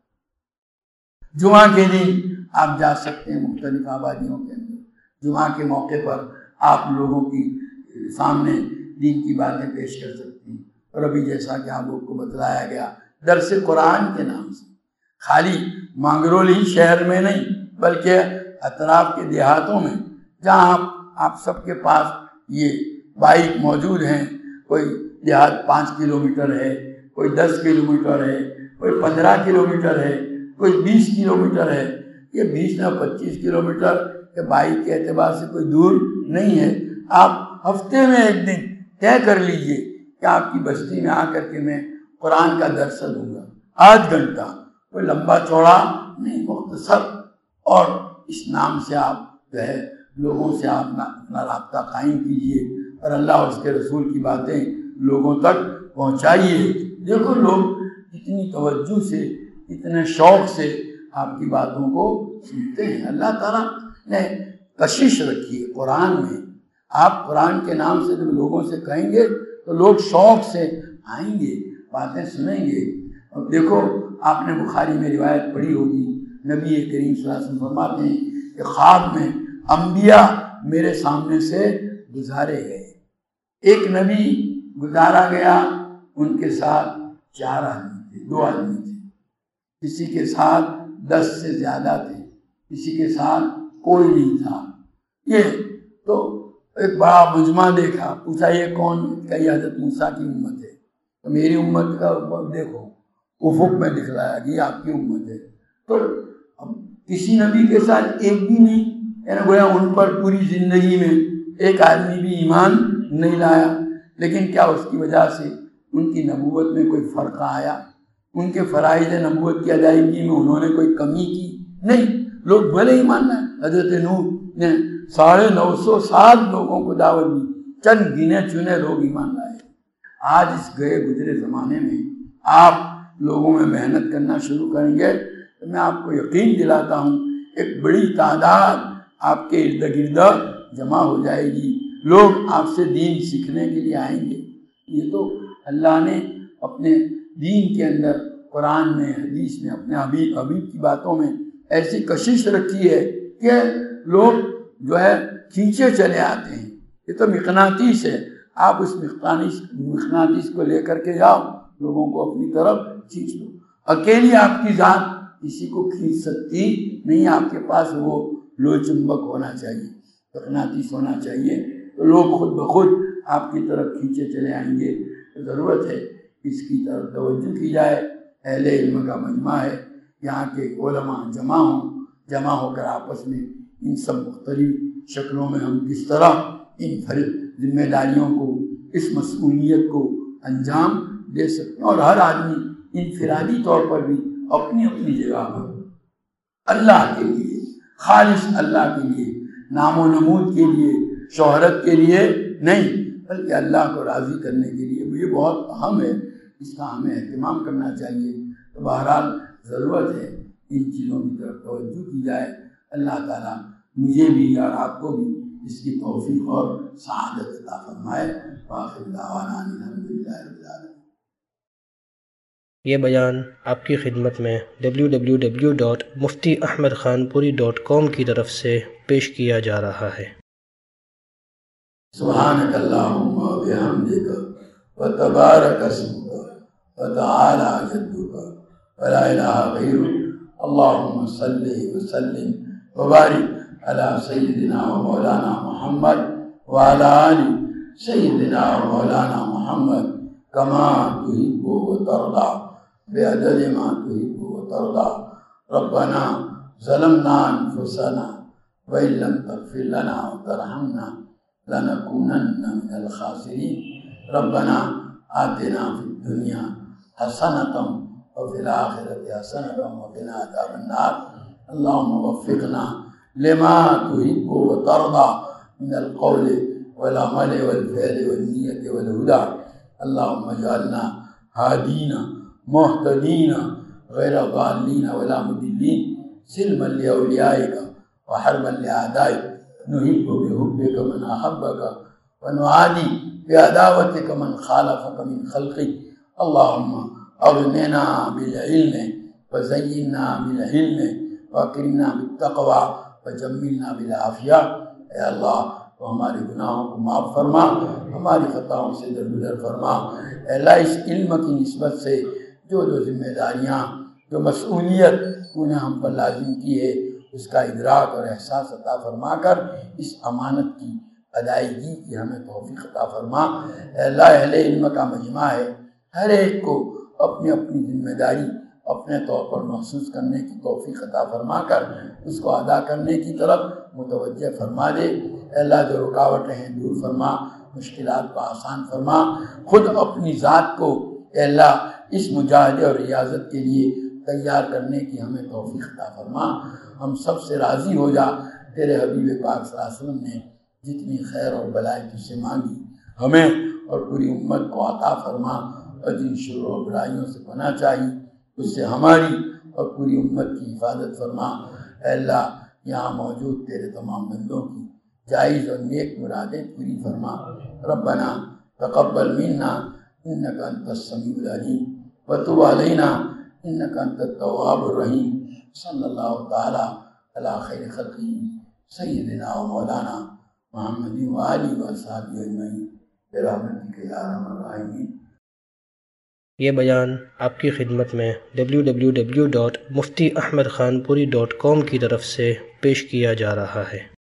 جمعہ کے دن آپ جا سکتے ہیں مختلف آبادیوں کے اندر. جمعہ کے موقع پر آپ لوگوں کی سامنے دین کی باتیں پیش کر سکتے ہیں. اور ابھی جیسا کہ آپ لوگ کو بتلایا گیا درس قرآن کے نام سے خالی مانگرول ہی شہر میں نہیں بلکہ اطراف کے دیہاتوں میں جہاں آپ آپ سب کے پاس یہ بائک موجود ہیں، کوئی دیہات پانچ کلومیٹر ہے، کوئی دس کلومیٹر ہے، کوئی پندرہ کلومیٹر ہے، کوئی بیس کلومیٹر ہے. یہ بیس نہ پچیس کلومیٹر کے بائک کے اعتبار سے کوئی دور نہیں ہے. آپ ہفتے میں ایک دن طے کر لیجئے کہ آپ کی بستی میں آ کر کے میں قرآن کا درس دوں گا. آدھ گھنٹہ، کوئی لمبا چوڑا نہیں، مختصر. اور اس نام سے آپ جو ہے لوگوں سے آپ اپنا رابطہ قائم کیجئے. اور اللہ اس کے رسول کی باتیں لوگوں تک پہنچائیے۔ دیکھو لوگ اتنی توجہ سے، اتنے شوق سے آپ کی باتوں کو سنتے ہیں۔ اللہ تعالیٰ نے کشش رکھی ہے قرآن میں۔ آپ قرآن کے نام سے جب لوگوں سے کہیں گے تو لوگ شوق سے آئیں گے، باتیں سنیں گے۔ اب دیکھو آپ نے بخاری میں روایت پڑھی ہوگی، نبی کریم صلی اللہ علیہ وسلم فرماتے ہیں کہ خواب میں انبیاء میرے سامنے سے گزارے گئے۔ ایک نبی گزارا گیا، ان کے ساتھ چار آدمی تھے، دو آدمی تھے، کسی کے ساتھ دس سے زیادہ تھے، کسی کے ساتھ کوئی نہیں تھا۔ یہ تو ایک بڑا مجمع دیکھا، پوچھا یہ کون؟ کہ یہ حضرت موسیٰ کی امت ہے۔ تو میری امت کا دیکھو افق میں دکھلایا کہ یہ آپ کی امت ہے۔ تو اب کسی نبی کے ساتھ ایک بھی نہیں، یعنی گویا ان پر پوری زندگی میں ایک آدمی بھی ایمان نہیں لایا۔ لیکن کیا اس کی وجہ سے ان کی نبوت میں کوئی فرق آیا؟ ان کے فرائض نبوت کی ادائیگی میں انہوں نے کوئی کمی کی؟ نہیں، لوگ بھلے ایمان لائے۔ حضرت نوح نے ساڑھے نو سو سال لوگوں کو دعوت دی، چند گنے چنے لوگ ایمان لائے۔ آج اس گئے گزرے زمانے میں آپ لوگوں میں محنت کرنا شروع کریں گے تو میں آپ کو یقین دلاتا ہوں ایک بڑی تعداد آپ کے ارد گرد جمع ہو جائے گی، لوگ آپ سے دین سیکھنے کے لیے آئیں گے۔ یہ تو اللہ نے اپنے دین کے اندر، قرآن میں، حدیث میں، اپنے حبیب حبیب کی باتوں میں ایسی کشش رکھی ہے کہ لوگ جو ہے کھینچے چلے آتے ہیں۔ یہ تو مقناطیس ہے، آپ اس مقناطیس مقناطیس کو لے کر کے جاؤ، لوگوں کو اپنی طرف کھینچ لو۔ اکیلی آپ کی ذات کسی کو کھینچ سکتی نہیں، آپ کے پاس وہ لو چمبک ہونا چاہیے، مقناطیس ہونا چاہیے، تو لوگ خود بخود آپ کی طرف کھینچے چلے آئیں گے۔ ضرورت ہے اس کی طرف توجہ کی جائے۔ اہل علم کا مجمع ہے، یہاں کے علماء جمع ہوں، جمع ہو کر آپس میں ان سب مختلف شکلوں میں ہم کس طرح ان فرض ذمہ داریوں کو، اس مسئولیت کو انجام دے سکتے ہیں، اور ہر آدمی انفرادی طور پر بھی اپنی اپنی جگہ پر اللہ کے لیے، خالص اللہ کے لیے، نام و نمود کے لیے، شہرت کے لیے نہیں، بلکہ اللہ کو راضی کرنے کے لیے، یہ بہت اہم ہے، اس کا ہمیں اہتمام کرنا چاہیے۔ تو بہرحال ضرورت ہے ان چیزوں کی طرف توجہ کی جائے۔ اللہ تعالیٰ مجھے بھی اور آپ کو بھی اس کی توفیق اور سعادت عطا فرمائے۔ وآخر دعوانا ان الحمد للہ رب العالمین۔ یہ بیان آپ کی خدمت میں W W W dot Mufti Ahmad Khan Puri dot کام کی طرف سے پیش کیا جا رہا ہے۔ سبحانک اللہم و بحمدک وتبارک اسمک وتعالی جدک ولا الہ غیرک۔ اللہم صلی وسلم وبارک علی سیدنا و مولانا محمد وعلی آل سیدنا و مولانا محمد کما تحب و ترضى بعدد ما تحب و ترضى۔ ربنا ظلمنا انفسنا وإن لم تغفر لنا وترحمنا لنكونن من الخاسرين۔ ربنا آتنا في الدنيا حسنة وفي الآخرة حسنة وقنا عذاب النار۔ اللهم وفقنا لما تحب وترضى من القول والعمل والفعل والنية والهدى۔ اللهم اجعلنا هادين مهتدين غير ضالين ولا مضلين، سلما لأوليائك وحربا لأعدائك، نحب بحبك من أحبك ونعادي بعداوتك من خالفك من خلقك۔ اللهم اغننا بالعلم وزينا بالعلم واکرمنا بالتقوى وجملنا بالعافیہ۔ اے اللہ تو ہمارے گناہوں کو معاف فرما، ہماری خطاؤں سے درگزر فرما۔ اے اللہ اس علم کی نسبت سے جو جو ذمہ داریاں، جو مسئولیت تو نے ہم پر لازم کی ہے، اس کا ادراک اور احساس عطا فرما کر اس امانت کی ادائیگی کی ہمیں توفیق عطا فرما۔ اے اللہ اہل علم کا مجمع ہے، ہر ایک کو اپنی اپنی ذمہ داری اپنے طور پر محسوس کرنے کی توفیق عطا فرما کر اس کو ادا کرنے کی طرف متوجہ فرما دے۔ اے اللہ جو رکاوٹیں ہیں دور فرما، مشکلات کو آسان فرما، خود اپنی ذات کو اے اللہ اس مجاہدے اور ریاضت کے لیے تیار کرنے کی ہمیں توفیق عطا فرما۔ ہم سب سے راضی ہو جا، تیرے حبیب پاک صلی اللہ علیہ وسلم نے جتنی خیر اور بلائی تجھ سے مانگی ہمیں اور پوری امت کو عطا فرما، اور جن شر و برائیوں سے پناہ چاہیے اس سے ہماری اور پوری امت کی حفاظت فرما۔ اے اللہ یہاں موجود تیرے تمام بندوں کی جائز اور نیک مرادیں پوری فرما۔ ربنا تقبل منا انک انت السمیع العلیم وتب علینا انک انت التواب الرحیم۔ صلی اللہ تعالی علی خیر خلقہ سیدنا و مولانا محمد و آلہ و صحبہ اجمعین برحمتک یا ارحم الراحمین۔ یہ بیان آپ کی خدمت میں W W W dot Mufti Ahmad Khan Puri dot کام کی طرف سے پیش کیا جا رہا ہے۔